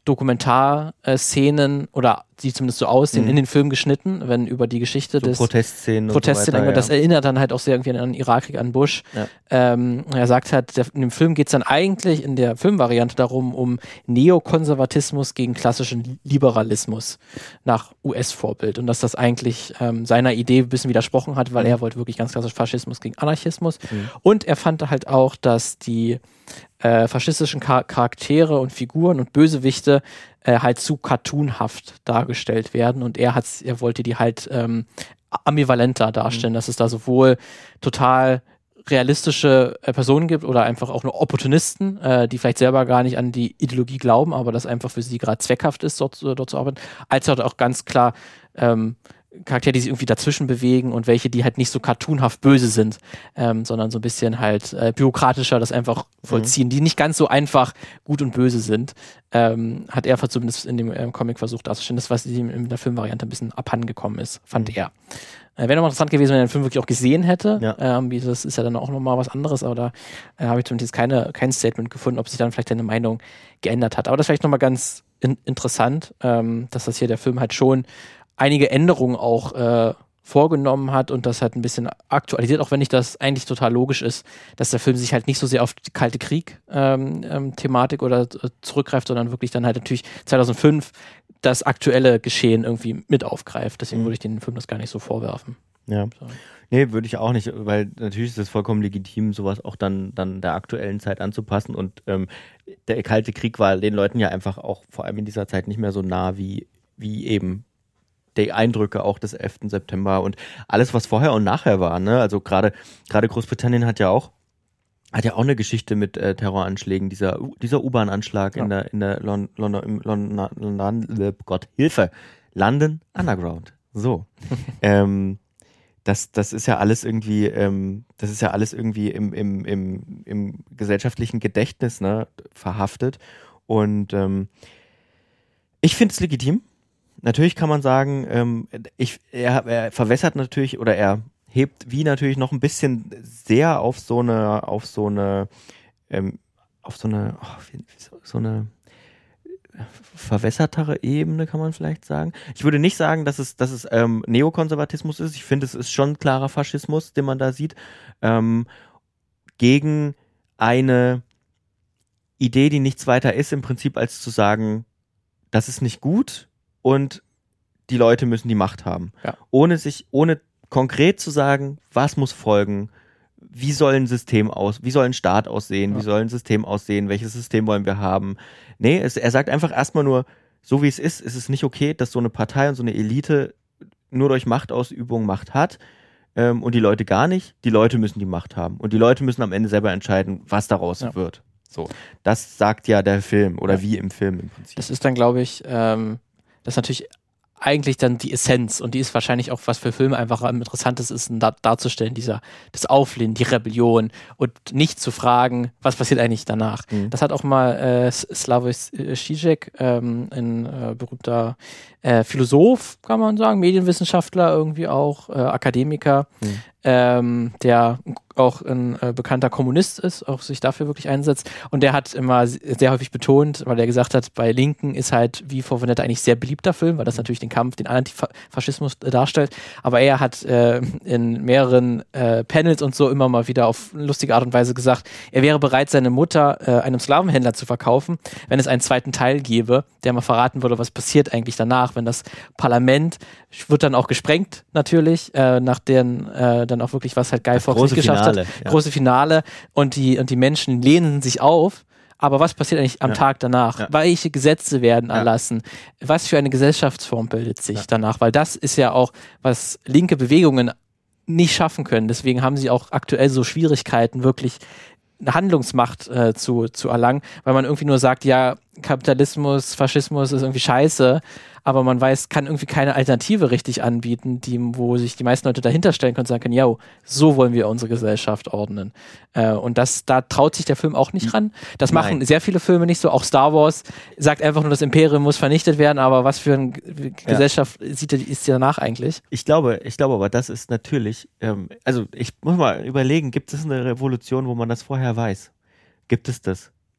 B: Dokumentarszenen oder die zumindest so aussehen,
A: mhm.
B: in den Film geschnitten, wenn über die Geschichte
A: so
B: des
A: Protestszenen
B: Protestszenen,
A: und so weiter,
B: das
A: ja.
B: erinnert dann halt auch sehr irgendwie an den Irakkrieg, an Bush.
A: Ja.
B: Ähm, er sagt halt, der, in dem Film geht es dann eigentlich in der Filmvariante darum, um Neokonservatismus gegen klassischen Liberalismus nach U S-Vorbild und dass das eigentlich ähm, seiner Idee ein bisschen widersprochen hat, weil
A: mhm.
B: er wollte wirklich ganz klassisch Faschismus gegen Anarchismus.
A: Mhm.
B: Und er fand halt auch, dass die äh, faschistischen Char- Charaktere und Figuren und Bösewichte äh, halt zu cartoonhaft dargestellt werden und er hat's, er wollte die halt ähm, ambivalenter darstellen, mhm. dass es da sowohl total realistische äh, Personen gibt oder einfach auch nur Opportunisten, äh, die vielleicht selber gar nicht an die Ideologie glauben, aber das einfach für sie gerade zweckhaft ist, dort, dort zu arbeiten, als halt auch ganz klar ähm, Charaktere, die sich irgendwie dazwischen bewegen und welche, die halt nicht so cartoonhaft böse sind, ähm, sondern so ein bisschen halt äh, bürokratischer das einfach vollziehen, mhm. die nicht ganz so einfach gut und böse sind, ähm, hat er zumindest in dem ähm, Comic versucht darzustellen, das was ihm in der Filmvariante ein bisschen abhandengekommen ist, fand mhm. er. Äh, Wäre nochmal interessant gewesen, wenn er den Film wirklich auch gesehen hätte. Ja. Ähm, wie, das ist ja dann auch nochmal was anderes, aber da äh, habe ich zumindest keine, kein Statement gefunden, ob sich dann vielleicht seine Meinung geändert hat. Aber das ist vielleicht nochmal ganz in- interessant, ähm, dass das hier der Film halt schon einige Änderungen auch äh, vorgenommen hat und das halt ein bisschen aktualisiert, auch wenn nicht das eigentlich total logisch ist, dass der Film sich halt nicht so sehr auf die Kalte Krieg-Thematik ähm, ähm, oder äh, zurückgreift, sondern wirklich dann halt natürlich zweitausendfünf das aktuelle Geschehen irgendwie mit aufgreift. Deswegen mhm. würde ich den Film das gar nicht so vorwerfen.
A: Ja. So. Nee, würde ich auch nicht, weil natürlich ist es vollkommen legitim, sowas auch dann, dann der aktuellen Zeit anzupassen und ähm, der Kalte Krieg war den Leuten ja einfach auch vor allem in dieser Zeit nicht mehr so nah wie, wie eben die Eindrücke auch des elften September und alles, was vorher und nachher war, ne? Also gerade gerade Großbritannien hat ja auch hat ja auch eine Geschichte mit äh, Terroranschlägen, dieser dieser U-Bahn-Anschlag ja. in der in der Lon, Lon, im Lon, Lon, Gott Hilfe London Underground. So. ähm, das das ist ja alles irgendwie ähm, das ist ja alles irgendwie im im im im gesellschaftlichen Gedächtnis, ne, verhaftet und ähm, ich finde es legitim. Natürlich kann man sagen, ähm, ich, er, er verwässert natürlich oder er hebt wie natürlich noch ein bisschen sehr auf so eine, auf so eine, ähm, auf so eine, oh, so eine verwässertere Ebene, kann man vielleicht sagen. Ich würde nicht sagen, dass es, dass es ähm, Neokonservatismus ist. Ich finde, es ist schon klarer Faschismus, den man da sieht, ähm, gegen eine Idee, die nichts weiter ist, im Prinzip als zu sagen, das ist nicht gut. Und die Leute müssen die Macht haben.
B: Ja.
A: Ohne sich, ohne konkret zu sagen, was muss folgen, wie soll ein System aus, wie soll ein Staat aussehen, ja. wie soll ein System aussehen, welches System wollen wir haben. Nee, es, er sagt einfach erstmal nur, so wie es ist, ist es nicht okay, dass so eine Partei und so eine Elite nur durch Machtausübung Macht hat ähm, und die Leute gar nicht. Die Leute müssen die Macht haben. Und die Leute müssen am Ende selber entscheiden, was daraus ja. wird. So. Das sagt ja der Film oder ja. wie im Film im Prinzip.
B: Das ist dann, glaube ich, ähm das ist natürlich eigentlich dann die Essenz und die ist wahrscheinlich auch, was für Filme einfach am interessantesten ist, da, darzustellen, dieser, das Auflehnen, die Rebellion und nicht zu fragen, was passiert eigentlich danach. Mhm. Das hat auch mal äh, Slavoj Žižek, ähm, ein äh, berühmter äh, Philosoph, kann man sagen, Medienwissenschaftler irgendwie auch, äh, Akademiker, mhm. ähm, der auch ein äh, bekannter Kommunist ist, auch sich dafür wirklich einsetzt. Und der hat immer sehr häufig betont, weil er gesagt hat, bei Linken ist halt wie vor Vendetta eigentlich sehr beliebter Film, weil das natürlich den Kampf, den Antifaschismus äh, darstellt. Aber er hat äh, in mehreren äh, Panels und so immer mal wieder auf lustige Art und Weise gesagt, er wäre bereit, seine Mutter äh, einem Sklavenhändler zu verkaufen, wenn es einen zweiten Teil gäbe, der mal verraten würde, was passiert eigentlich danach, wenn das Parlament wird dann auch gesprengt, natürlich, äh, nach deren äh, dann auch wirklich was halt Guy Fawkes nicht geschafft
A: Finale,
B: hat.
A: ja.
B: Große Finale und die, und die Menschen lehnen sich auf. Aber was passiert eigentlich am
A: ja.
B: Tag danach? Ja. Welche Gesetze werden
A: ja.
B: erlassen? Was für eine Gesellschaftsform bildet sich
A: ja.
B: danach? Weil das ist ja auch, was linke Bewegungen nicht schaffen können. Deswegen haben sie auch aktuell so Schwierigkeiten, wirklich eine Handlungsmacht äh, zu, zu erlangen, weil man irgendwie nur sagt, ja, Kapitalismus, Faschismus ist irgendwie scheiße, aber man weiß, kann irgendwie keine Alternative richtig anbieten, die, wo sich die meisten Leute dahinter stellen können und sagen können, ja, so wollen wir unsere Gesellschaft ordnen. Äh, und das, da traut sich der Film auch nicht ran. Das machen Nein. sehr viele Filme nicht so. Auch Star Wars sagt einfach nur, das Imperium muss vernichtet werden, aber was für eine ja. Gesellschaft sieht, ist die danach eigentlich?
A: Ich glaube, ich glaube aber, das ist natürlich, ähm, also ich muss mal überlegen, gibt es eine Revolution, wo man das vorher weiß? Gibt es das?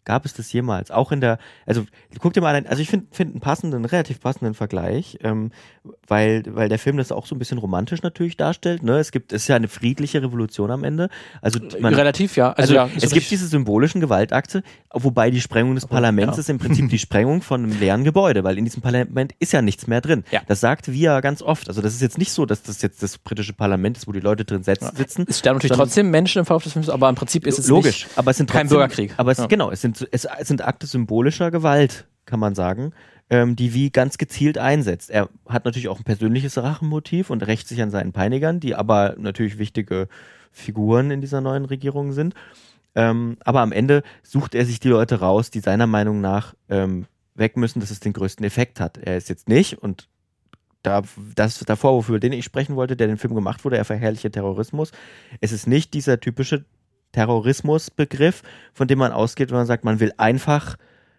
A: gab es das jemals? Auch in der, also guck dir mal an, also ich finde find einen passenden, einen relativ passenden Vergleich, ähm, weil, weil der Film das auch so ein bisschen romantisch natürlich darstellt. Ne? Es gibt, es ist ja eine friedliche Revolution am Ende. Also man,
B: relativ, ja.
A: Also,
B: also ja,
A: es gibt diese symbolischen Gewaltakte, wobei die Sprengung des Parlaments
B: ja.
A: ist im Prinzip die Sprengung von einem leeren Gebäude, weil in diesem Parlament ist ja nichts mehr drin.
B: Ja.
A: Das sagt Via ganz oft. Also das ist jetzt nicht so, dass das jetzt das britische Parlament ist, wo die Leute drin sitzen.
B: Ja. Es sterben natürlich trotzdem Menschen im Verlauf des Films, aber im Prinzip ist es
A: logisch,
B: nicht
A: aber es sind trotzdem,
B: kein Bürgerkrieg.
A: Aber es,
B: ja.
A: genau, es sind, es sind Akte symbolischer Gewalt, kann man sagen, ähm, die wie ganz gezielt einsetzt. Er hat natürlich auch ein persönliches Rachenmotiv und rächt sich an seinen Peinigern, die aber natürlich wichtige Figuren in dieser neuen Regierung sind. Ähm, aber am Ende sucht er sich die Leute raus, die seiner Meinung nach ähm, weg müssen, dass es den größten Effekt hat. Er ist jetzt nicht, und da, das ist der Vorwurf, über den ich sprechen wollte, der den Film gemacht wurde, er verherrliche Terrorismus. Es ist nicht dieser typische Terrorismusbegriff, von dem man ausgeht, wenn man sagt, man will einfach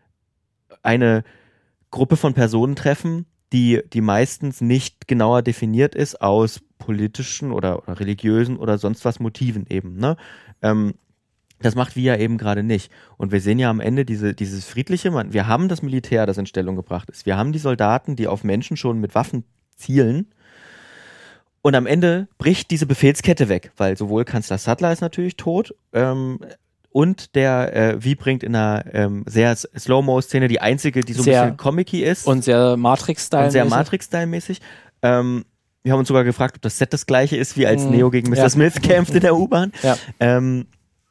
A: eine Gruppe von Personen treffen, die, die meistens nicht genauer definiert ist aus politischen oder, oder religiösen oder sonst was Motiven eben. Ne? Ähm, das macht Via eben gerade nicht. Und wir sehen ja am Ende diese, dieses friedliche, man, wir haben das Militär, das in Stellung gebracht ist. Wir haben die Soldaten, die auf Menschen schon mit Waffen zielen. Und am Ende bricht diese Befehlskette weg, weil sowohl Kanzler Sattler ist natürlich tot, ähm, und der äh, Wie bringt in einer ähm, sehr Slow-Mo-Szene, die einzige, die so ein
B: sehr
A: bisschen comic-y ist.
B: Und sehr Matrix-Style.
A: Und sehr Matrix-Style-mäßig. Ähm, wir haben uns sogar gefragt, ob das Set das gleiche ist, wie als mm, Neo gegen Mister Ja. Smith kämpft in der U-Bahn.
B: Ja.
A: Ähm,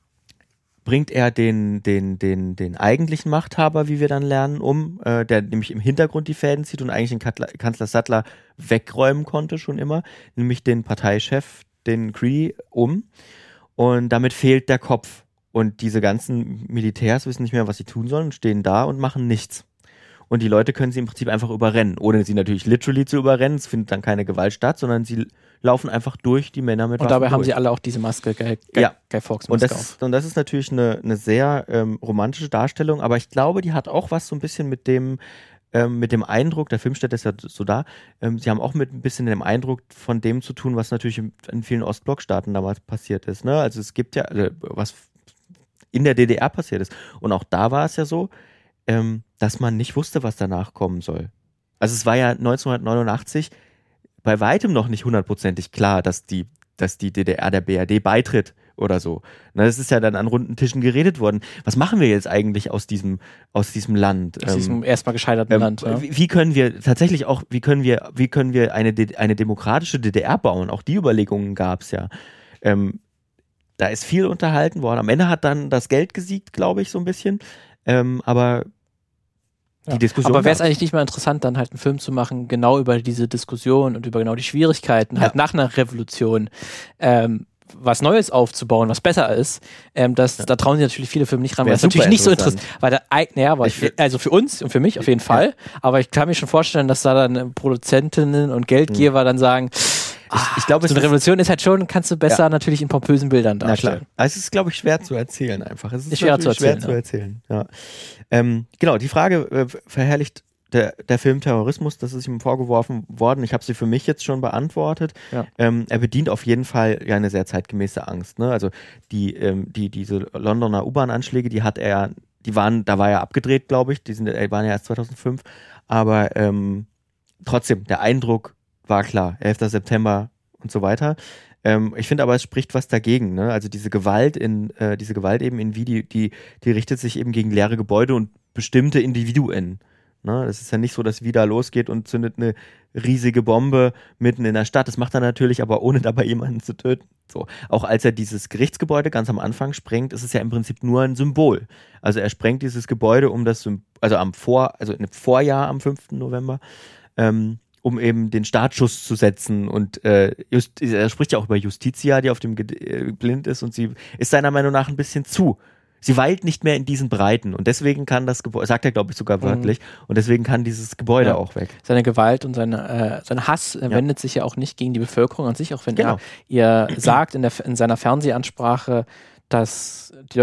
A: bringt er den, den, den, den eigentlichen Machthaber, wie wir dann lernen, um, äh, der nämlich im Hintergrund die Fäden zieht und eigentlich den Kanzler, Kanzler Sattler wegräumen konnte schon immer, nämlich den Parteichef, den Cree, um. Und damit fehlt der Kopf. Und diese ganzen Militärs wissen nicht mehr, was sie tun sollen, stehen da und machen nichts. Und die Leute können sie im Prinzip einfach überrennen, ohne sie natürlich literally zu überrennen. Es findet dann keine Gewalt statt, sondern sie laufen einfach durch, die Männer mit
B: Und
A: Waffen
B: dabei haben
A: durch.
B: sie alle auch diese Maske, Guy, Guy,
A: ja.
B: Guy Fawkes
A: und
B: Maske
A: das,
B: auf.
A: und das ist natürlich eine, eine sehr ähm, romantische Darstellung, aber ich glaube, die hat auch was so ein bisschen mit dem, ähm, mit dem Eindruck, der Film stellt das ja so dar, ähm, sie haben auch mit ein bisschen dem Eindruck von dem zu tun, was natürlich in, in vielen Ostblockstaaten damals passiert ist. Ne? Also es gibt ja, also was in der D D R passiert ist. Und auch da war es ja so, ähm, dass man nicht wusste, was danach kommen soll. Also es war ja neunzehnhundertneunundachtzig bei weitem noch nicht hundertprozentig klar, dass die, dass die D D R der B R D beitritt oder so. Na, das ist ja dann an runden Tischen geredet worden. Was machen wir jetzt eigentlich aus diesem, aus diesem Land?
B: Aus ähm, diesem erstmal gescheiterten
A: ähm,
B: Land. Ja.
A: Wie, wie können wir tatsächlich auch, wie können wir, wie können wir eine, eine demokratische D D R bauen? Auch die Überlegungen gab es ja. Ähm, da ist viel unterhalten worden. Am Ende hat dann das Geld gesiegt, glaube ich, so ein bisschen. Ähm, aber die
B: ja.
A: Diskussion.
B: Aber wäre es eigentlich nicht mal interessant, dann halt einen Film zu machen, genau über diese Diskussion und über genau die Schwierigkeiten, halt ja. nach einer Revolution ähm, was Neues aufzubauen, was besser ist. Ähm, das, ja. Da trauen sich natürlich viele Filme nicht ran, weil es natürlich nicht so interessant ist. Weil da, naja, weil ich, also für uns und für mich auf jeden Fall. Ja. Aber ich kann mir schon vorstellen, dass da dann Produzentinnen und Geldgeber mhm. dann sagen, Ich, ich glaube, so eine Revolution ist halt schon, kannst du besser ja. natürlich in pompösen Bildern darstellen.
A: Na klar. Also es ist, glaube ich, schwer zu erzählen einfach. Es ist,
B: ist schwer zu erzählen.
A: Schwer ja. zu erzählen. Ja. Ähm, genau, die Frage äh, verherrlicht der, der Film Terrorismus, das ist ihm vorgeworfen worden. Ich habe sie für mich jetzt schon beantwortet. Ja. Ähm, er bedient auf jeden Fall ja eine sehr zeitgemäße Angst. Ne? Also die, ähm, die, diese Londoner U-Bahn-Anschläge, die hat er, die waren, da war er abgedreht, glaube ich. Die sind, die waren ja erst zweitausendfünf. Aber ähm, trotzdem, der Eindruck war klar, elfter September und so weiter. Ähm, ich finde aber, es spricht was dagegen. Ne? Also diese Gewalt in, äh, diese Gewalt eben in wie, die, die, die richtet sich eben gegen leere Gebäude und bestimmte Individuen. Ne? Das ist ja nicht so, dass wieder losgeht und zündet eine riesige Bombe mitten in der Stadt. Das macht er natürlich, aber ohne dabei jemanden zu töten. So. Auch als er dieses Gerichtsgebäude ganz am Anfang sprengt, ist es ja im Prinzip nur ein Symbol. Also er sprengt dieses Gebäude um das, also am Vor, also im Vorjahr am fünften November, ähm, um eben den Startschuss zu setzen. Und äh, just, er spricht ja auch über Justitia, die auf dem Ge- äh, blind ist, und sie ist seiner Meinung nach ein bisschen zu. Sie weilt nicht mehr in diesen Breiten, und deswegen kann das Gebäude, sagt er, glaube ich, sogar wörtlich, mhm. und deswegen kann dieses Gebäude ja. auch weg.
B: Seine Gewalt und seine, äh, sein Hass äh, ja. wendet sich ja auch nicht gegen die Bevölkerung an sich, auch wenn genau. er ihr sagt in, der, in seiner Fernsehansprache, dass die Leute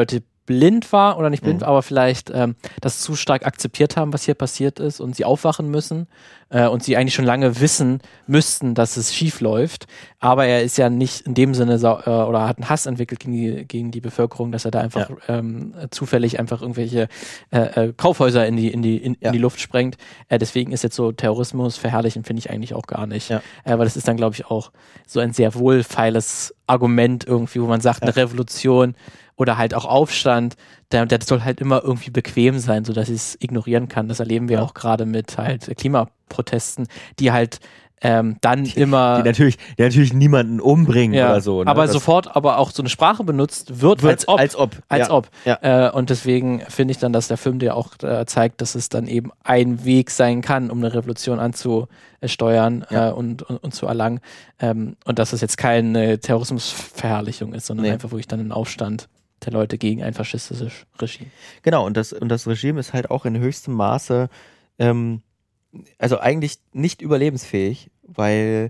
B: blind war oder nicht blind
A: Mhm.
B: war, aber vielleicht ähm, das zu stark akzeptiert haben, was hier passiert ist und sie aufwachen müssen äh, und sie eigentlich schon lange wissen müssten, dass es schief läuft. Aber er ist ja nicht in dem Sinne sau- äh, oder hat einen Hass entwickelt gegen die, gegen die Bevölkerung, dass er da einfach
A: Ja.
B: ähm, zufällig einfach irgendwelche äh, äh, Kaufhäuser in die, in die, in,
A: Ja.
B: in die Luft sprengt. Äh, deswegen ist jetzt so Terrorismus verherrlichen, finde ich eigentlich auch gar nicht.
A: Ja.
B: Äh, weil das ist dann, glaube ich, auch so ein sehr wohlfeiles Argument irgendwie, wo man sagt,
A: Ja.
B: eine Revolution oder halt auch Aufstand, der, der soll halt immer irgendwie bequem sein, sodass ich es ignorieren kann. Das erleben wir
A: Ja.
B: auch gerade mit halt Klimaprotesten, die halt ähm, dann immer
A: Die natürlich, die natürlich niemanden umbringen
B: ja,
A: oder so. Ne?
B: aber
A: Das
B: sofort aber auch so eine Sprache benutzt wird,
A: wird
B: als ob.
A: Als ob.
B: Als
A: ja.
B: ob.
A: Ja.
B: Äh, und deswegen finde ich dann, dass der Film dir auch äh, zeigt, dass es dann eben ein Weg sein kann, um eine Revolution anzusteuern
A: Ja.
B: äh, und, und, und zu erlangen. Ähm, und dass es jetzt keine Terrorismusverherrlichung ist, sondern
A: Nee.
B: einfach wirklich dann ein Aufstand der Leute gegen ein faschistisches Regime.
A: Genau, und das, und das Regime ist halt auch in höchstem Maße, ähm, also eigentlich nicht überlebensfähig, weil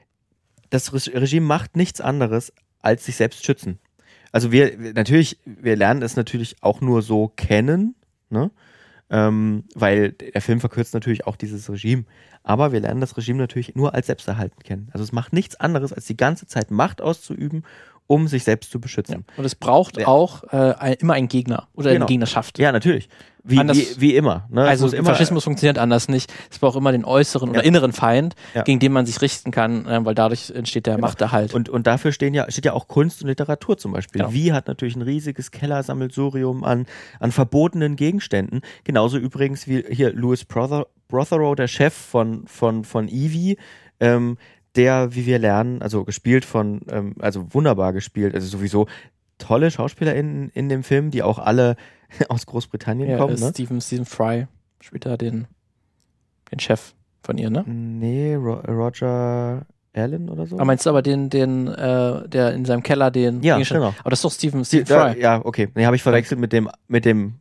A: das Re- Regime macht nichts anderes, als sich selbst schützen. Also wir, wir- natürlich, wir lernen es natürlich auch nur so kennen, ne? Ähm, weil der Film verkürzt natürlich auch dieses Regime. Aber wir lernen das Regime natürlich nur als Selbsterhalten kennen. Also es macht nichts anderes, als die ganze Zeit Macht auszuüben, um sich selbst zu beschützen.
B: Und es braucht
A: Ja.
B: auch äh, ein, immer einen Gegner oder
A: Genau.
B: eine Gegnerschaft.
A: Ja, natürlich. Wie,
B: Anders-
A: wie, wie immer. Ne? Es
B: Also
A: muss immer,
B: Faschismus funktioniert anders nicht. Es braucht immer den äußeren oder
A: Ja.
B: inneren Feind,
A: Ja.
B: gegen den man sich richten kann, äh, weil dadurch entsteht der
A: Genau.
B: Machterhalt.
A: Und, und dafür stehen ja, steht ja auch Kunst und Literatur zum Beispiel.
B: Genau.
A: Wie hat natürlich ein riesiges Kellersammelsurium an, an verbotenen Gegenständen. Genauso übrigens wie hier Louis Prother, Prothero, der Chef von, von, von Evie, ähm, der, wie wir lernen, also gespielt von, ähm, also wunderbar gespielt, also sowieso tolle Schauspieler in, in dem Film, die auch alle aus Großbritannien
B: ja,
A: kommen,
B: ist
A: ne?
B: Stephen, Stephen Fry spielt da den, den Chef von ihr, ne?
A: Nee, Ro Roger Allen oder so?
B: Aber meinst du aber den, den, äh, der in seinem Keller den
A: Ja,
B: Gegenstand-
A: genau.
B: Aber das ist doch Stephen,
A: Die,
B: Stephen
A: da,
B: Fry.
A: ja, okay. Nee, habe ich verwechselt mit dem, mit dem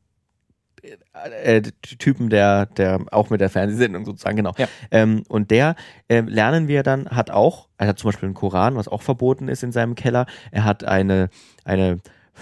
A: äh, äh, Typen, der, der auch mit der Fernsehsendung sozusagen, genau.
B: Ja.
A: Ähm, und der, äh, lernen wir dann, hat auch, er hat zum Beispiel einen Koran, was auch verboten ist in seinem Keller. Er hat eine, eine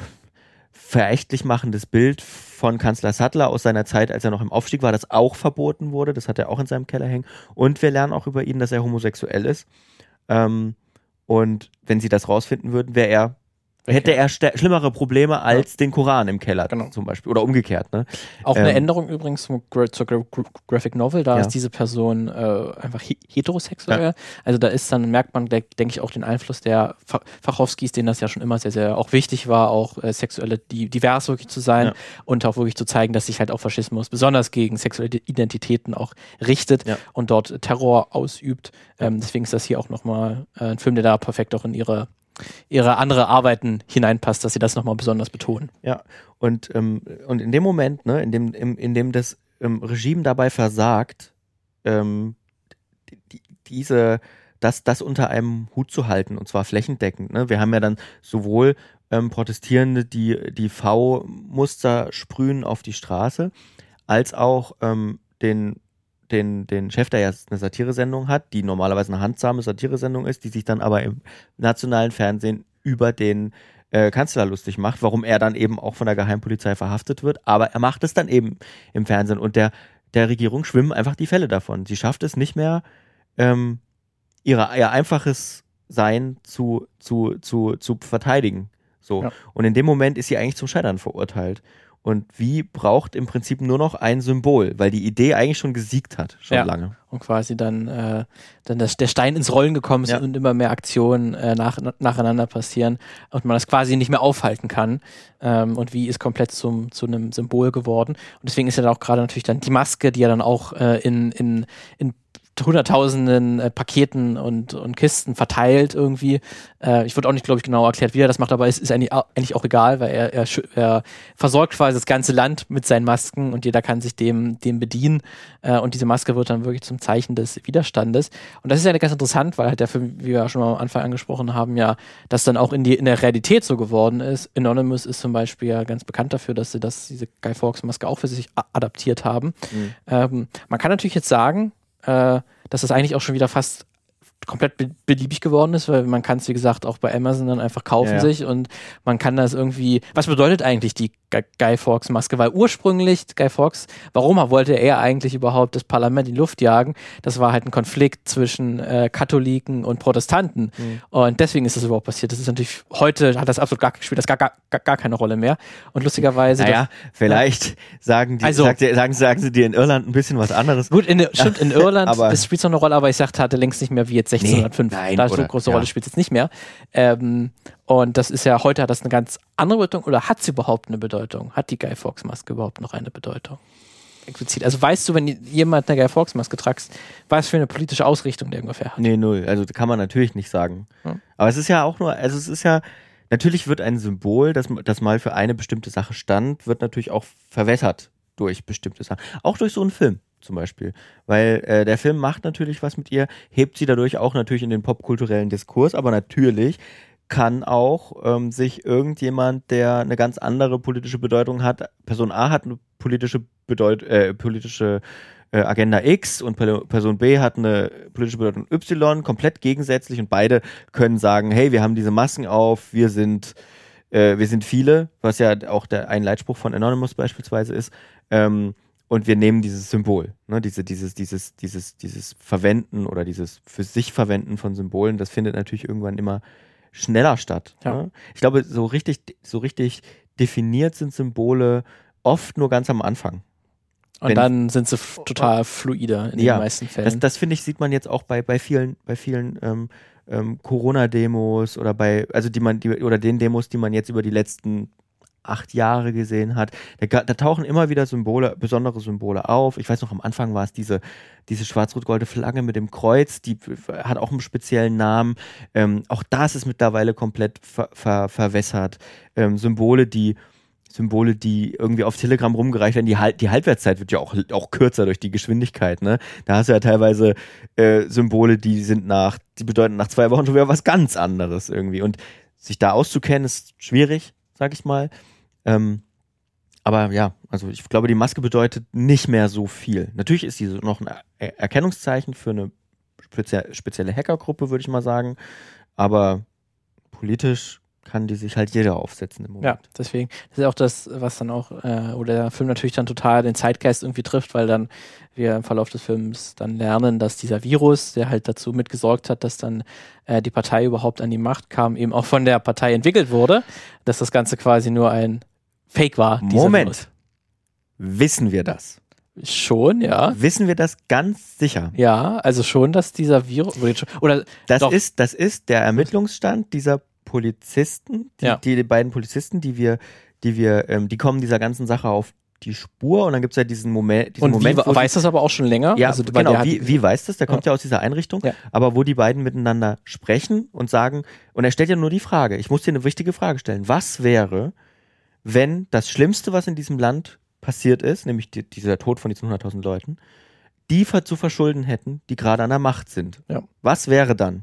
A: verächtlich machendes Bild von Kanzler Sattler aus seiner Zeit, als er noch im Aufstieg war, das auch verboten wurde. Das hat er auch in seinem Keller hängen. Und wir lernen auch über ihn, dass er homosexuell ist. Ähm, und wenn sie das rausfinden würden, wäre er, hätte er stä- schlimmere Probleme als den Koran im Keller
B: Genau.
A: zum Beispiel. Oder umgekehrt, ne?
B: Auch eine
A: Ähm,
B: Änderung übrigens zum Gra zur Gra Gra Graphic Novel, da
A: Ja.
B: ist diese Person äh, einfach he heterosexuell. Also da ist dann, merkt man, de denke ich, auch den Einfluss der Fa Fachowskis, denen das ja schon immer sehr, sehr auch wichtig war, auch äh, sexuelle, die, divers wirklich zu sein
A: Ja.
B: und auch wirklich zu zeigen, dass sich halt auch Faschismus besonders gegen sexuelle Identitäten auch richtet
A: Ja.
B: und dort Terror ausübt. Ähm, deswegen ist das hier auch nochmal äh, ein Film, der da perfekt auch in ihre ihre andere Arbeiten hineinpasst, dass sie das nochmal besonders betonen.
A: Ja, und, ähm, und in dem Moment, ne, in dem, im, in dem das ähm, Regime dabei versagt, ähm, die, diese, das, das unter einem Hut zu halten, und zwar flächendeckend. Ne? Wir haben ja dann sowohl ähm, Protestierende, die die V-Muster sprühen auf die Straße, als auch ähm, den Den, den Chef, der ja eine Satiresendung hat, die normalerweise eine handsame Satiresendung ist, die sich dann aber im nationalen Fernsehen über den äh, Kanzler lustig macht, warum er dann eben auch von der Geheimpolizei verhaftet wird, aber er macht es dann eben im Fernsehen und der, der Regierung schwimmen einfach die Fälle davon. Sie schafft es nicht mehr, ähm, ihre, ihr einfaches Sein zu, zu, zu, zu verteidigen. So.
B: Ja.
A: Und in dem Moment ist sie eigentlich zum Scheitern verurteilt. Und wie braucht im Prinzip nur noch ein Symbol, weil die Idee eigentlich schon gesiegt hat, schon
B: Ja.
A: lange.
B: Und quasi dann, äh, dann das, der Stein ins Rollen gekommen ist
A: Ja.
B: und immer mehr Aktionen äh, nach, nacheinander passieren und man das quasi nicht mehr aufhalten kann. Ähm, und wie ist komplett zum, zu einem Symbol geworden. Und deswegen ist ja dann auch gerade natürlich dann die Maske, die ja dann auch äh, in, in, in hunderttausenden äh, Paketen und, und Kisten verteilt irgendwie. Äh, ich wurde auch nicht, glaube ich, genau erklärt, wie er das macht, aber es ist eigentlich, au- eigentlich auch egal, weil er, er, schü- er versorgt quasi das ganze Land mit seinen Masken und jeder kann sich dem, dem bedienen. Äh, und diese Maske wird dann wirklich zum Zeichen des Widerstandes. Und das ist ja ganz interessant, weil halt der Film, wie wir ja schon mal am Anfang angesprochen haben, ja, das dann auch in, die, in der Realität so geworden ist. Anonymous ist zum Beispiel ja ganz bekannt dafür, dass sie das, diese Guy Fawkes Maske auch für sich a- adaptiert haben.
A: Mhm.
B: Ähm, man kann natürlich jetzt sagen, äh, dass das eigentlich auch schon wieder fast komplett be- beliebig geworden ist, weil man kann es, wie gesagt, auch bei Amazon dann einfach kaufen
A: Ja, ja.
B: sich und man kann das irgendwie, was bedeutet eigentlich die Guy, Guy Fawkes Maske? Weil ursprünglich Guy Fawkes, warum wollte er eigentlich überhaupt das Parlament in die Luft jagen? Das war halt ein Konflikt zwischen äh, Katholiken und Protestanten
A: Mhm.
B: und deswegen ist das überhaupt passiert. Das ist natürlich, heute hat das absolut gar, spielt das gar, gar, gar keine Rolle mehr und lustigerweise...
A: Naja, vielleicht sagen, die,
B: Also-
A: sagt, sagen, sagen sie dir in Irland ein bisschen was anderes.
B: Gut, in, stimmt, in Irland
A: Aber-
B: es spielt so eine Rolle, aber ich sagte, hatte längst nicht mehr wie jetzt sechzehnhundertfünf.
A: Nee, nein,
B: da ist so
A: oder-
B: eine große
A: ja.
B: Rolle, spielt es jetzt nicht mehr. Ähm, und das ist ja, heute hat das eine ganz andere Bedeutung, oder hat sie überhaupt eine Bedeutung? Hat die Guy Fawkes Maske überhaupt noch eine Bedeutung? Explizit. Also weißt du, wenn jemand eine Guy Fawkes Maske trägt, was für eine politische Ausrichtung der ungefähr hat?
A: Nee, null. Also kann man natürlich nicht sagen.
B: Ja.
A: Aber es ist ja auch nur, also es ist ja, natürlich wird ein Symbol, das, das mal für eine bestimmte Sache stand, wird natürlich auch verwässert durch bestimmte Sachen. Auch durch so einen Film zum Beispiel. Weil äh, der Film macht natürlich was mit ihr, hebt sie dadurch auch natürlich in den popkulturellen Diskurs, aber natürlich kann auch ähm, sich irgendjemand, der eine ganz andere politische Bedeutung hat, Person A hat eine politische Bedeut äh, politische äh, Agenda X und Pe- Person B hat eine politische Bedeutung Y, komplett gegensätzlich und beide können sagen, hey, wir haben diese Masken auf, wir sind äh, wir sind viele, was ja auch der ein Leitspruch von Anonymous beispielsweise ist, ähm, und wir nehmen dieses Symbol, ne, diese, dieses, dieses, dieses, dieses Verwenden oder dieses für sich Verwenden von Symbolen, das findet natürlich irgendwann immer schneller statt.
B: Ja.
A: Ne? Ich glaube, so richtig, so richtig definiert sind Symbole oft nur ganz am Anfang.
B: Und
A: Wenn-
B: dann sind sie f- total fluider in
A: Ja,
B: den meisten Fällen.
A: Das, das finde ich, sieht man jetzt auch bei, bei vielen, bei vielen ähm, ähm, Corona-Demos oder bei, also die man, die, oder den Demos, die man jetzt über die letzten acht Jahre gesehen hat. Da, ga- da tauchen immer wieder Symbole, besondere Symbole auf. Ich weiß noch, am Anfang war es diese, diese schwarz-rot-goldene Flagge mit dem Kreuz, die f- hat auch einen speziellen Namen. Ähm, auch das ist mittlerweile komplett ver, ver, verwässert. Ähm, Symbole, die Symbole, die irgendwie auf Telegram rumgereicht werden, die, Hal- die Halbwertszeit wird ja auch, auch kürzer durch die Geschwindigkeit, ne? Da hast du ja teilweise äh, Symbole, die sind nach, die bedeuten nach zwei Wochen schon wieder was ganz anderes irgendwie. Und sich da auszukennen, ist schwierig, sag ich mal. Ähm, aber ja, also ich glaube, die Maske bedeutet nicht mehr so viel. Natürlich ist sie so noch ein er Erkennungszeichen für eine spezie spezielle Hackergruppe, würde ich mal sagen. Aber politisch kann die sich halt jeder aufsetzen im Moment.
B: Ja, deswegen. Das ist auch das, was dann auch, äh, oder der Film natürlich dann total den Zeitgeist irgendwie trifft, weil dann wir im Verlauf des Films dann lernen, dass dieser Virus, der halt dazu mitgesorgt hat, dass dann äh, die Partei überhaupt an die Macht kam, eben auch von der Partei entwickelt wurde, dass das Ganze quasi nur ein Fake war. dieser
A: Moment.
B: Virus.
A: Wissen wir das?
B: Schon, ja.
A: Wissen wir das ganz sicher?
B: Ja, also schon, dass dieser Virus, oder
A: Das
B: doch,
A: ist, das ist der Ermittlungsstand dieser Polizisten, die,
B: Ja.
A: die, die beiden Polizisten, die wir, die wir, ähm, die kommen dieser ganzen Sache auf die Spur und dann gibt es ja diesen Moment, diesen
B: und
A: Moment,
B: wie,
A: wo
B: weiß das aber auch schon länger?
A: ja,
B: also, weil
A: genau,
B: der hat-
A: wie, wie weiß das? Der kommt ja, aus dieser Einrichtung,
B: Ja.
A: aber wo die beiden miteinander sprechen und sagen, und er stellt ja nur die Frage, ich muss dir eine wichtige Frage stellen, was wäre, wenn das Schlimmste, was in diesem Land passiert ist, nämlich die, dieser Tod von diesen hunderttausend Leuten, die ver zu verschulden hätten, die gerade an der Macht sind.
B: Ja.
A: Was wäre dann?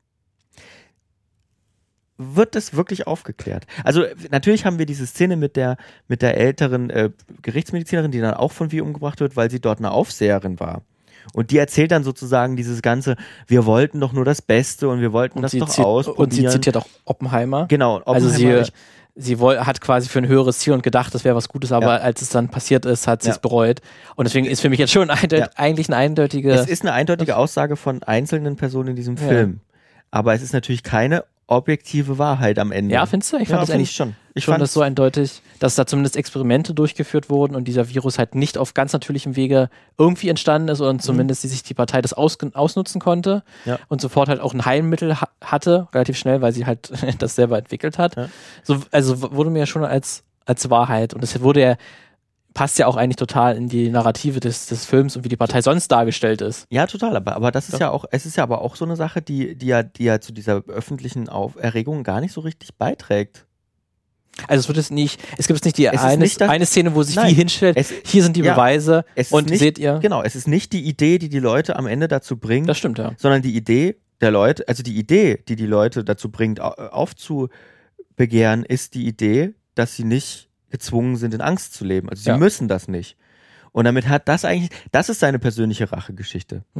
A: Wird das wirklich aufgeklärt? Also natürlich haben wir diese Szene mit der mit der älteren äh, Gerichtsmedizinerin, die dann auch von Wie umgebracht wird, weil sie dort eine Aufseherin war. Und die erzählt dann sozusagen dieses ganze, wir wollten doch nur das Beste und wir wollten
B: und
A: das
B: sie
A: doch
B: zit-
A: ausprobieren.
B: Und sie zitiert auch Oppenheimer.
A: Genau,
B: Also sie,
A: Oppenheimer, ich-
B: sie woll, hat quasi für ein höheres Ziel und gedacht, das wäre was Gutes, aber
A: Ja.
B: als es dann passiert ist, hat sie es
A: Ja.
B: bereut. Und deswegen ist für mich jetzt schon eindeut
A: Ja.
B: eigentlich eine eindeutige...
A: Es ist eine eindeutige Aussage von einzelnen Personen in diesem
B: Ja.
A: Film. Aber es ist natürlich keine objektive Wahrheit am Ende.
B: ja, findest du? Ich fand
A: ja,
B: das
A: find
B: eigentlich
A: ich schon. Ich
B: schon
A: fand
B: das so eindeutig, dass da zumindest Experimente durchgeführt wurden und dieser Virus halt nicht auf ganz natürlichem Wege irgendwie entstanden ist und zumindest die sich die Partei das aus, ausnutzen konnte
A: Ja.
B: und sofort halt auch ein Heilmittel ha hatte, relativ schnell, weil sie halt das selber entwickelt hat.
A: Ja.
B: So, also w- wurde mir schon als, als Wahrheit und das wurde ja, passt ja auch eigentlich total in die Narrative des, des Films und wie die Partei sonst dargestellt ist.
A: Ja, total, aber, aber das ist
B: Ja.
A: ja auch, es ist ja aber auch so eine Sache, die, die ja, die ja zu dieser öffentlichen Auf Erregung gar nicht so richtig beiträgt.
B: Also es wird es nicht, es gibt jetzt nicht die
A: Es ist
B: eine,
A: nicht das-
B: eine Szene, wo sich
A: Nein.
B: wie hinstellt,
A: Es-
B: hier sind die
A: ja.
B: Beweise
A: Es ist
B: und
A: nicht,
B: seht ihr,
A: Genau, es ist nicht die Idee, die die Leute am Ende dazu bringt,
B: das stimmt, ja.
A: sondern die Idee der Leute, also die Idee, die die Leute dazu bringt, au- aufzubegehren, ist die Idee, dass sie nicht gezwungen sind, in Angst zu leben. Also sie
B: Ja.
A: müssen das nicht. Und damit hat das eigentlich, das ist seine persönliche Rachegeschichte.
B: Mhm.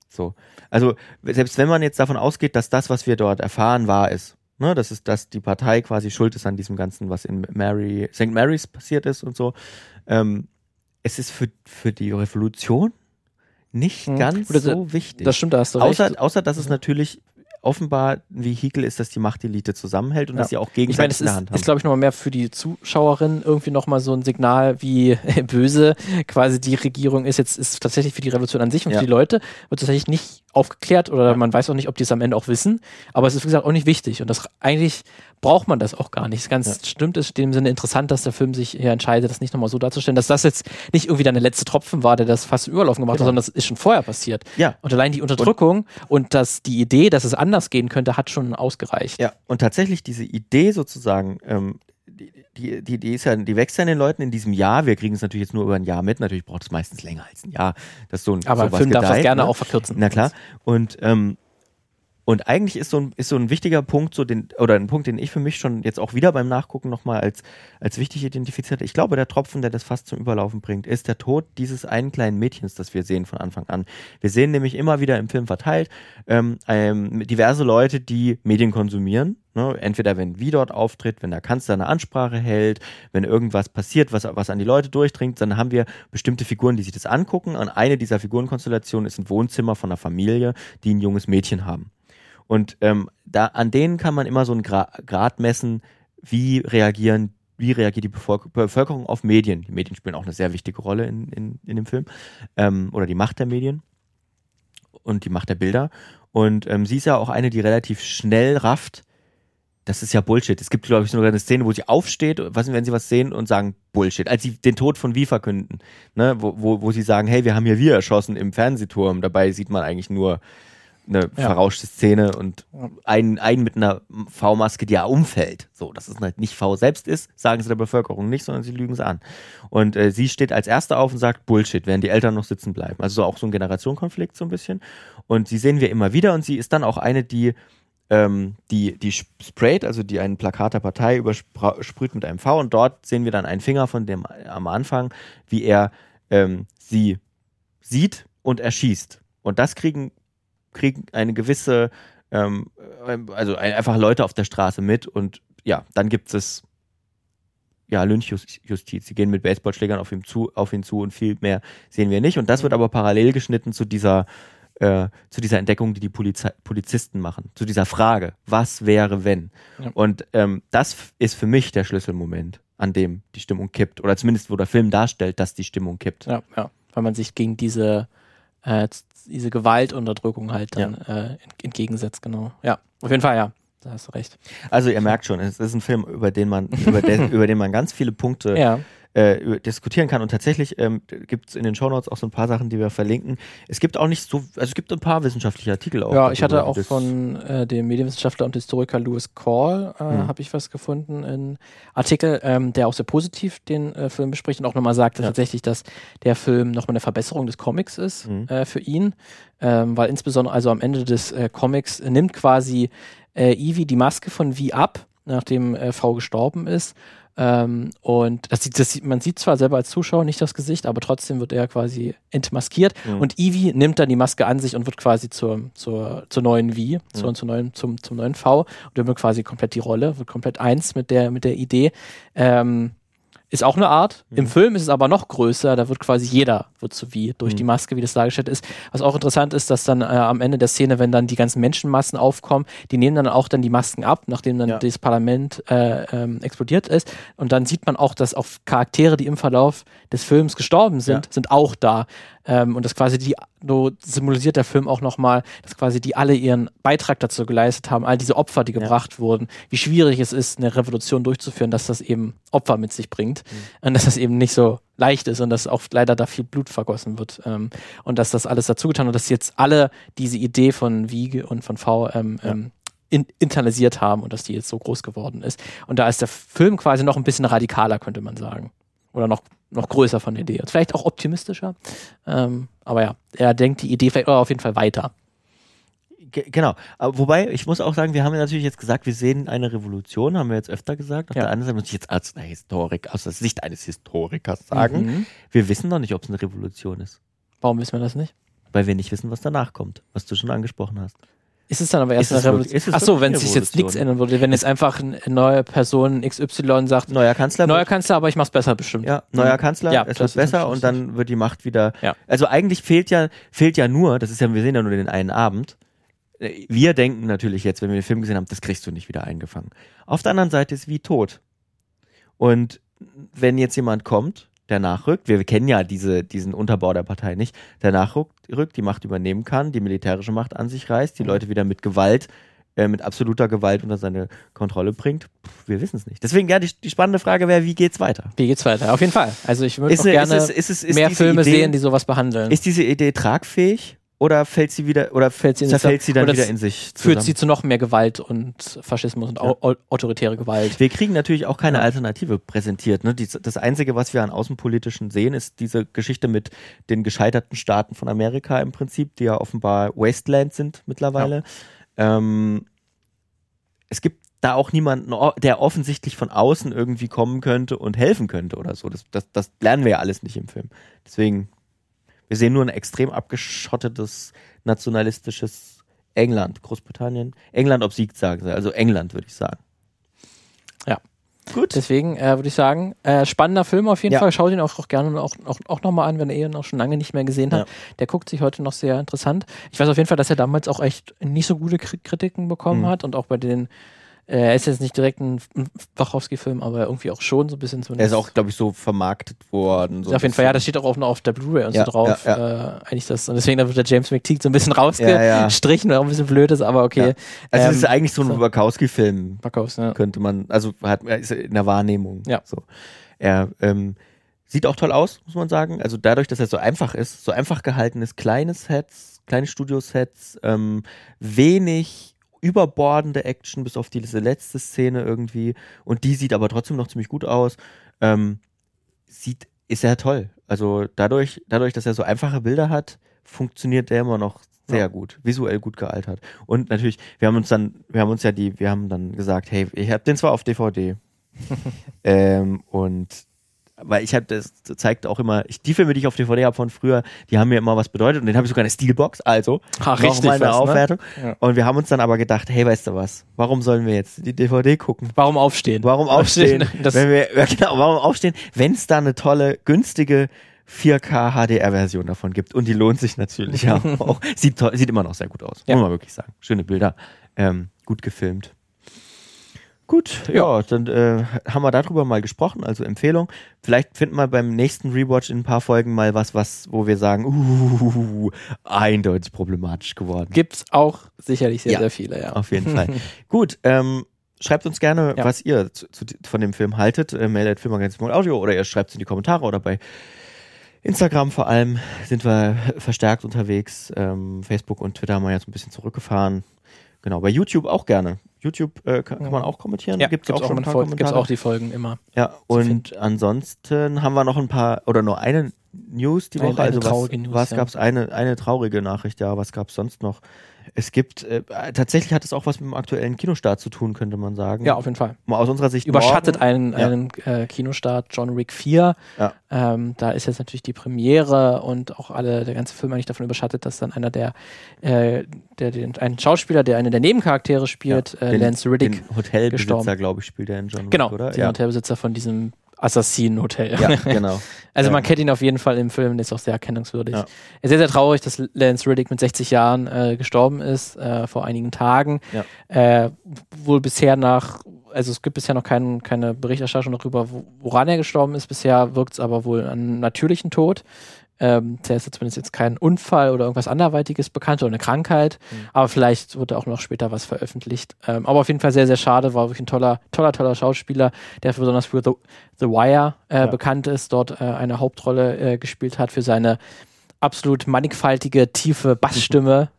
A: So. Also, selbst wenn man jetzt davon ausgeht, dass das, was wir dort erfahren, wahr ist, ne, das ist, dass die Partei quasi schuld ist an diesem Ganzen, was in Mary, Sankt Mary's passiert ist und so, ähm, es ist für, für die Revolution nicht hm. ganz das, so wichtig.
B: Das stimmt, da hast du
A: außer,
B: recht.
A: Außer, dass es natürlich offenbar ein Vehikel ist, dass die Machtelite zusammenhält und ja. dass sie auch gegenseitig
B: ich meine,
A: in der Hand
B: ist,
A: haben.
B: ist, glaube ich, nochmal mehr für die Zuschauerin irgendwie nochmal so ein Signal, wie böse quasi die Regierung ist. Jetzt ist tatsächlich für die Revolution an sich und ja. für die Leute wird tatsächlich nicht aufgeklärt oder ja. man weiß auch nicht, ob die es am Ende auch wissen. Aber es ist, wie gesagt, auch nicht wichtig. Und das eigentlich braucht man das auch gar nicht. Ganz ja. stimmt, ist in dem Sinne interessant, dass der Film sich hier entscheidet, das nicht nochmal so darzustellen, dass das jetzt nicht irgendwie dann der letzte Tropfen war, der das fast zum Überlaufen gemacht genau. hat, sondern das ist schon vorher passiert.
A: Ja.
B: Und allein die Unterdrückung und, und dass die Idee, dass es anders gehen könnte, hat schon ausgereicht.
A: Ja, und tatsächlich diese Idee sozusagen, ähm, die, die, die, die, ist ja, die wächst ja in den Leuten in diesem Jahr. Wir kriegen es natürlich jetzt nur über ein Jahr mit. Natürlich braucht es meistens länger als ein Jahr. Dass so ein,
B: Aber
A: sowas
B: ein Film
A: gedeiht,
B: darf das gerne
A: ne?
B: auch verkürzen.
A: Na klar. Und ähm, Und eigentlich ist so ein, ist so ein wichtiger Punkt, so den, oder ein Punkt, den ich für mich schon jetzt auch wieder beim Nachgucken nochmal als, als wichtig identifiziert habe. Ich glaube, der Tropfen, der das fast zum Überlaufen bringt, ist der Tod dieses einen kleinen Mädchens, das wir sehen von Anfang an. Wir sehen nämlich immer wieder im Film verteilt ähm, ähm, diverse Leute, die Medien konsumieren. Ne? Entweder wenn Wie dort auftritt, wenn der Kanzler eine Ansprache hält, wenn irgendwas passiert, was, was an die Leute durchdringt, dann haben wir bestimmte Figuren, die sich das angucken. Und eine dieser Figurenkonstellationen ist ein Wohnzimmer von einer Familie, die ein junges Mädchen haben. Und ähm, da an denen kann man immer so einen Gra- Grad messen, wie reagieren, wie reagiert die Bevölker- Bevölkerung auf Medien. Die Medien spielen auch eine sehr wichtige Rolle in, in, in dem Film. Ähm, oder die Macht der Medien und die Macht der Bilder. Und ähm, sie ist ja auch eine, die relativ schnell rafft. Das ist ja Bullshit. Es gibt, glaube ich, sogar eine Szene, wo sie aufsteht, was, wenn sie was sehen und sagen Bullshit. Als sie den Tod von Wie verkünden, ne? wo, wo, wo sie sagen, hey, wir haben hier Wie erschossen im Fernsehturm. Dabei sieht man eigentlich nur eine ja. verrauschte Szene und einen, einen mit einer V-Maske, die ja umfällt. So, dass es halt nicht V selbst ist, sagen sie der Bevölkerung nicht, sondern sie lügen es an. Und äh, sie steht als Erste auf und sagt Bullshit, während die Eltern noch sitzen bleiben. Also so auch so ein Generationenkonflikt so ein bisschen. Und sie sehen wir immer wieder und sie ist dann auch eine, die ähm, die, die sprayt, also die einen Plakat der Partei übersprüht mit einem V und dort sehen wir dann einen Finger von dem am Anfang, wie er ähm, sie sieht und erschießt. Und das kriegen kriegen eine gewisse, ähm, also einfach Leute auf der Straße mit und ja, dann gibt es ja Lynchjustiz. Sie gehen mit Baseballschlägern auf ihn zu, auf ihn zu und viel mehr sehen wir nicht. Und das wird aber parallel geschnitten zu dieser, äh, zu dieser Entdeckung, die die Poliz- Polizisten machen, zu dieser Frage, was wäre, wenn? Ja. Und ähm, das ist für mich der Schlüsselmoment, an dem die Stimmung kippt. Oder zumindest, wo der Film darstellt, dass die Stimmung kippt.
B: Ja, ja. Weil man sich gegen diese äh, diese Gewaltunterdrückung halt dann ja. äh, entgegensetzt, genau. Ja, auf jeden Fall, ja. Da hast du recht.
A: Also ihr merkt schon, es ist ein Film, über den man, über, den, über den man ganz viele Punkte ja. äh, diskutieren kann. Und tatsächlich ähm, gibt es in den Shownotes auch so ein paar Sachen, die wir verlinken. Es gibt auch nicht so, also es gibt ein paar wissenschaftliche Artikel auch.
B: Ja, ich hatte auch von äh, dem Medienwissenschaftler und Historiker Lewis Call, äh, mhm. habe ich was gefunden, einen Artikel, ähm, der auch sehr positiv den äh, Film bespricht und auch nochmal sagt, dass ja. tatsächlich, dass der Film nochmal eine Verbesserung des Comics ist mhm. äh, für ihn. Ähm, weil insbesondere also am Ende des äh, Comics äh, nimmt quasi äh, Evie die Maske von Wie ab, nachdem äh, V gestorben ist. Ähm, und das sieht, das sieht, man sieht zwar selber als Zuschauer nicht das Gesicht, aber trotzdem wird er quasi entmaskiert. Mhm. Und Evie nimmt dann die Maske an sich und wird quasi zur, zur, zur neuen Wie, mhm. zur, zur neuen, zum, zum neuen V. Und übernimmt quasi komplett die Rolle, wird komplett eins mit der, mit der Idee. Ähm, Ist auch eine Art. Mhm. Im Film ist es aber noch größer. Da wird quasi jeder wird so wie durch mhm. die Maske, wie das dargestellt ist. Was auch interessant ist, dass dann äh, am Ende der Szene, wenn dann die ganzen Menschenmassen aufkommen, die nehmen dann auch dann die Masken ab, nachdem dann ja. das Parlament äh, ähm, explodiert ist. Und dann sieht man auch, dass auch Charaktere, die im Verlauf des Films gestorben sind, ja. sind auch da. Ähm, und das quasi die, so symbolisiert der Film auch nochmal, dass quasi die alle ihren Beitrag dazu geleistet haben, all diese Opfer, die gebracht ja. wurden, wie schwierig es ist, eine Revolution durchzuführen, dass das eben Opfer mit sich bringt mhm. und dass das eben nicht so leicht ist und dass auch leider da viel Blut vergossen wird ähm, und dass das alles dazu getan und dass jetzt alle diese Idee von Wie und von V ähm, ja. ähm, in, internalisiert haben und dass die jetzt so groß geworden ist. Und da ist der Film quasi noch ein bisschen radikaler, könnte man sagen. Oder noch, noch größer von der Idee. Und vielleicht auch optimistischer. Ähm, aber ja, er denkt die Idee vielleicht auf jeden Fall weiter.
A: G- genau. Aber wobei, ich muss auch sagen, wir haben ja natürlich jetzt gesagt, wir sehen eine Revolution, haben wir jetzt öfter gesagt. Auf ja. der anderen Seite muss ich jetzt als Historiker, aus der Sicht eines Historikers sagen, mhm. wir wissen noch nicht, ob es eine Revolution ist.
B: Warum wissen wir das nicht?
A: weil wir nicht wissen, was danach kommt, was du schon angesprochen hast.
B: Ist es dann aber erst
A: Ist
B: eine
A: es wirklich-
B: Revolution?
A: ist es
B: Achso,
A: wirklich
B: wenn
A: eine
B: sich jetzt nichts
A: Revolution?
B: ändern würde, wenn jetzt einfach eine neue Person X Y sagt,
A: Neuer Kanzler.
B: neuer Kanzler, aber ich mach's besser bestimmt.
A: Ja, neuer Kanzler,
B: Ja,
A: es wird
B: das ist
A: besser
B: natürlich
A: und dann wird die Macht wieder.
B: Ja.
A: Also eigentlich fehlt ja, fehlt ja nur, das ist ja, wir sehen ja nur den einen Abend. Wir denken natürlich jetzt, wenn wir den Film gesehen haben, das kriegst du nicht wieder eingefangen. Auf der anderen Seite ist wie tot. Und wenn jetzt jemand kommt, der nachrückt, wir kennen ja diese, diesen Unterbau der Partei nicht, der nachrückt, rückt, die Macht übernehmen kann, die militärische Macht an sich reißt, die
B: Mhm.
A: Leute wieder mit Gewalt, äh, mit absoluter Gewalt unter seine Kontrolle bringt, Pff, wir wissen es nicht. Deswegen, ja, die, die spannende Frage wäre, wie geht's weiter?
B: Wie geht's weiter? Auf jeden Fall. Also ich würde
A: Ist
B: auch
A: eine-
B: gerne
A: ist es- ist es- ist
B: mehr
A: diese
B: Filme
A: Idee-
B: sehen, die sowas behandeln.
A: Ist diese Idee tragfähig oder fällt sie wieder, oder
B: Fällt sie in
A: zerfällt
B: sich-
A: sie dann
B: oder
A: wieder
B: das
A: in sich
B: Führt
A: zusammen?
B: sie zu noch mehr Gewalt und Faschismus und au au autoritäre Gewalt.
A: Wir kriegen natürlich auch keine
B: Ja.
A: Alternative präsentiert. Ne? Die, das Einzige, was wir an Außenpolitischen sehen, ist diese Geschichte mit den gescheiterten Staaten von Amerika im Prinzip, die ja offenbar Wasteland sind mittlerweile. Ähm, es gibt da auch niemanden, o- der offensichtlich von außen irgendwie kommen könnte und helfen könnte oder so. Das, das, das lernen wir ja alles nicht im Film. Deswegen, wir sehen nur ein extrem abgeschottetes, nationalistisches England, Großbritannien. England obsiegt, sagen sie. Also England, würde ich sagen.
B: Ja.
A: Gut.
B: Deswegen äh, würde ich sagen, äh, spannender Film auf jeden
A: Ja.
B: Fall. Schaut ihn auch, auch gerne auch, auch, auch nochmal an, wenn ihr ihn auch schon lange nicht mehr gesehen habt. Der guckt sich heute noch sehr interessant. Ich weiß auf jeden Fall, dass er damals auch echt nicht so gute Kri- Kritiken bekommen
A: Mhm.
B: hat und auch bei den, äh, er ist jetzt nicht direkt ein ein Wachowski-Film, aber irgendwie auch schon so ein bisschen
A: Er
B: zumindest.
A: ist auch, glaube ich, so vermarktet worden. So
B: auf jeden Fall, ja, das steht auch auf, auf der Blu-ray und
A: Ja,
B: so drauf.
A: ja,
B: Äh, eigentlich das, und deswegen da wird der James McTeague so ein bisschen
A: Ja, ja.
B: rausgestrichen, was auch ein bisschen blöd ist, aber okay.
A: Ja. Also
B: Ähm,
A: es ist eigentlich so ein
B: so.
A: Wachowski-Film,
B: Backhaus, ne?
A: könnte man, also hat er ist in der Wahrnehmung.
B: Ja.
A: So. Er ähm, sieht auch toll aus, muss man sagen. Also dadurch, dass er so einfach ist, so einfach gehalten ist, kleine Sets, kleine Studiosets, ähm, wenig überbordende Action, bis auf diese letzte Szene irgendwie. Und die sieht aber trotzdem noch ziemlich gut aus. Ähm, sieht, ist er toll. Also dadurch, dadurch, dass er so einfache Bilder hat, funktioniert der immer noch sehr
B: Ja.
A: gut, visuell gut gealtert. Und natürlich, wir haben uns dann, wir haben uns ja die, wir haben dann gesagt, hey, ich habe den zwar auf D V D, ähm, und weil ich habe, das zeigt auch immer, ich, die Filme, die ich auf D V D habe von früher, die haben mir immer was bedeutet und den habe ich sogar eine Steelbox, also
B: Ach,
A: noch mal eine
B: was, ne?
A: Aufwertung.
B: Ja.
A: Und wir haben uns dann aber gedacht, hey, weißt du was, warum sollen wir jetzt die D V D gucken?
B: Warum aufstehen?
A: Warum aufstehen,
B: Das,
A: wenn wir, ja genau, warum aufstehen, wenn es da eine tolle, günstige vier K H D R-Version davon gibt. Und die lohnt sich natürlich ja auch. Sieht, toll, sieht immer noch sehr gut aus,
B: Ja.
A: muss man wirklich sagen. Schöne Bilder, ähm, gut gefilmt. Gut, ja, dann äh, haben wir darüber mal gesprochen, also Empfehlung. Vielleicht finden wir beim nächsten Rewatch in ein paar Folgen mal was, was, wo wir sagen, uh, eindeutig problematisch geworden.
B: gibt's auch sicherlich sehr,
A: Ja.
B: sehr viele, ja.
A: Auf jeden Fall. Gut, ähm, schreibt uns gerne,
B: Ja.
A: was ihr zu, zu, von dem Film haltet. Äh, mail at filmmagazin punkt audio oder ihr schreibt es in die Kommentare oder bei Instagram vor allem sind wir verstärkt unterwegs. Ähm, Facebook und Twitter haben wir jetzt ein bisschen zurückgefahren. Genau, bei YouTube auch gerne. YouTube äh, kann, kann man auch kommentieren.
B: Ja,
A: Gibt's auch schon ein paar
B: Folgen, gibt's
A: Kommentare.
B: auch die Folgen immer.
A: Ja, und ansonsten haben wir noch ein paar, oder nur eine News die
B: Eine-
A: Woche.
B: eine
A: Also was,
B: traurige News,
A: was
B: ja.
A: gab's? Eine, eine traurige Nachricht, ja, was gab's sonst noch? Es gibt, äh, tatsächlich hat es auch was mit dem aktuellen Kinostart zu tun, könnte man sagen.
B: Ja, auf jeden Fall.
A: Mal aus unserer Sicht
B: Überschattet
A: morgen.
B: einen,
A: Ja.
B: einen äh, Kinostart John Wick vier.
A: Ja.
B: Ähm, da ist jetzt natürlich die Premiere und auch alle, der ganze Film eigentlich davon überschattet, dass dann einer der, äh, der den, ein Schauspieler, der einen der Nebencharaktere spielt,
A: Ja,
B: äh,
A: den-
B: Lance Riddick,
A: Den Hotelbesitzer,
B: gestorben.
A: glaube ich, spielt er in John Wick,
B: genau,
A: oder?
B: den
A: Ja.
B: Hotelbesitzer von diesem Assassinen-Hotel.
A: Ja, genau.
B: Also man
A: Ähm,
B: kennt ihn auf jeden Fall im Film, der ist auch sehr erkennungswürdig.
A: Ja.
B: Sehr, sehr traurig, dass Lance Riddick mit sechzig Jahren äh, gestorben ist, äh, vor einigen Tagen.
A: Ja.
B: Äh, wohl bisher nach, also es gibt bisher noch kein, keine Berichterstattung darüber, wo, woran er gestorben ist. Bisher wirkt es aber wohl an einem natürlichen Tod. Ähm, der ist ja zumindest jetzt kein Unfall oder irgendwas anderweitiges bekannt oder eine Krankheit,
A: Mhm.
B: aber vielleicht wird auch noch später was veröffentlicht. Ähm, aber auf jeden Fall sehr, sehr schade, war wirklich ein toller, toller, toller Schauspieler, der besonders für The, The Wire äh,
A: Ja.
B: bekannt ist, dort äh, eine Hauptrolle äh, gespielt hat für seine absolut mannigfaltige, tiefe Bassstimme,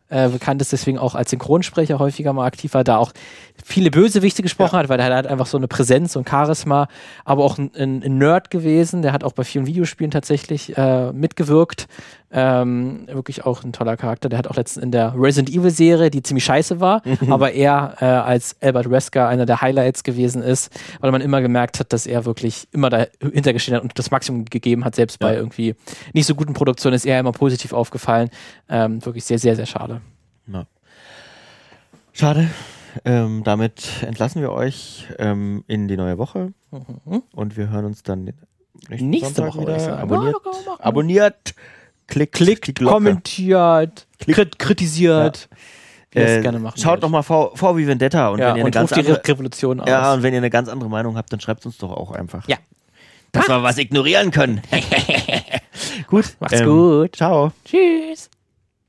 B: äh, bekannt ist, deswegen auch als Synchronsprecher häufiger mal aktiv war, da auch viele Bösewichte gesprochen ja. hat, weil er hat einfach so eine Präsenz und Charisma, aber auch ein, ein, ein Nerd gewesen, der hat auch bei vielen Videospielen tatsächlich äh, mitgewirkt. Ähm, wirklich auch ein toller Charakter. Der hat auch letztens in der Resident Evil Serie, die ziemlich scheiße war, mhm. aber er äh, als Albert Wesker einer der Highlights gewesen ist, weil man immer gemerkt hat, dass er wirklich immer dahinter gestanden hat und das Maximum gegeben hat, selbst ja. bei irgendwie nicht so guten Produktionen ist er immer positiv aufgefallen. Ähm, wirklich sehr, sehr, sehr schade.
A: Ja. Schade. Ähm, damit entlassen wir euch ähm, in die neue Woche mhm. und wir hören uns dann
B: nächste
A: Sonntag
B: Woche
A: wieder.
B: sagen.
A: Abonniert,
B: ja,
A: abonniert, klickt,
B: klickt, kommentiert,
A: Klick.
B: kritisiert.
A: Ja. Äh, gerne machen schaut doch mal V, v wie Vendetta und
B: ja,
A: wenn ihr
B: und
A: eine ganz
B: die
A: andere
B: Revolution aus.
A: Ja, und wenn ihr eine ganz andere Meinung habt, dann schreibt uns doch auch einfach.
B: Ja.
A: Dass wir was ignorieren können. Gut.
B: Macht's
A: ähm,
B: gut.
A: Ciao.
B: Tschüss.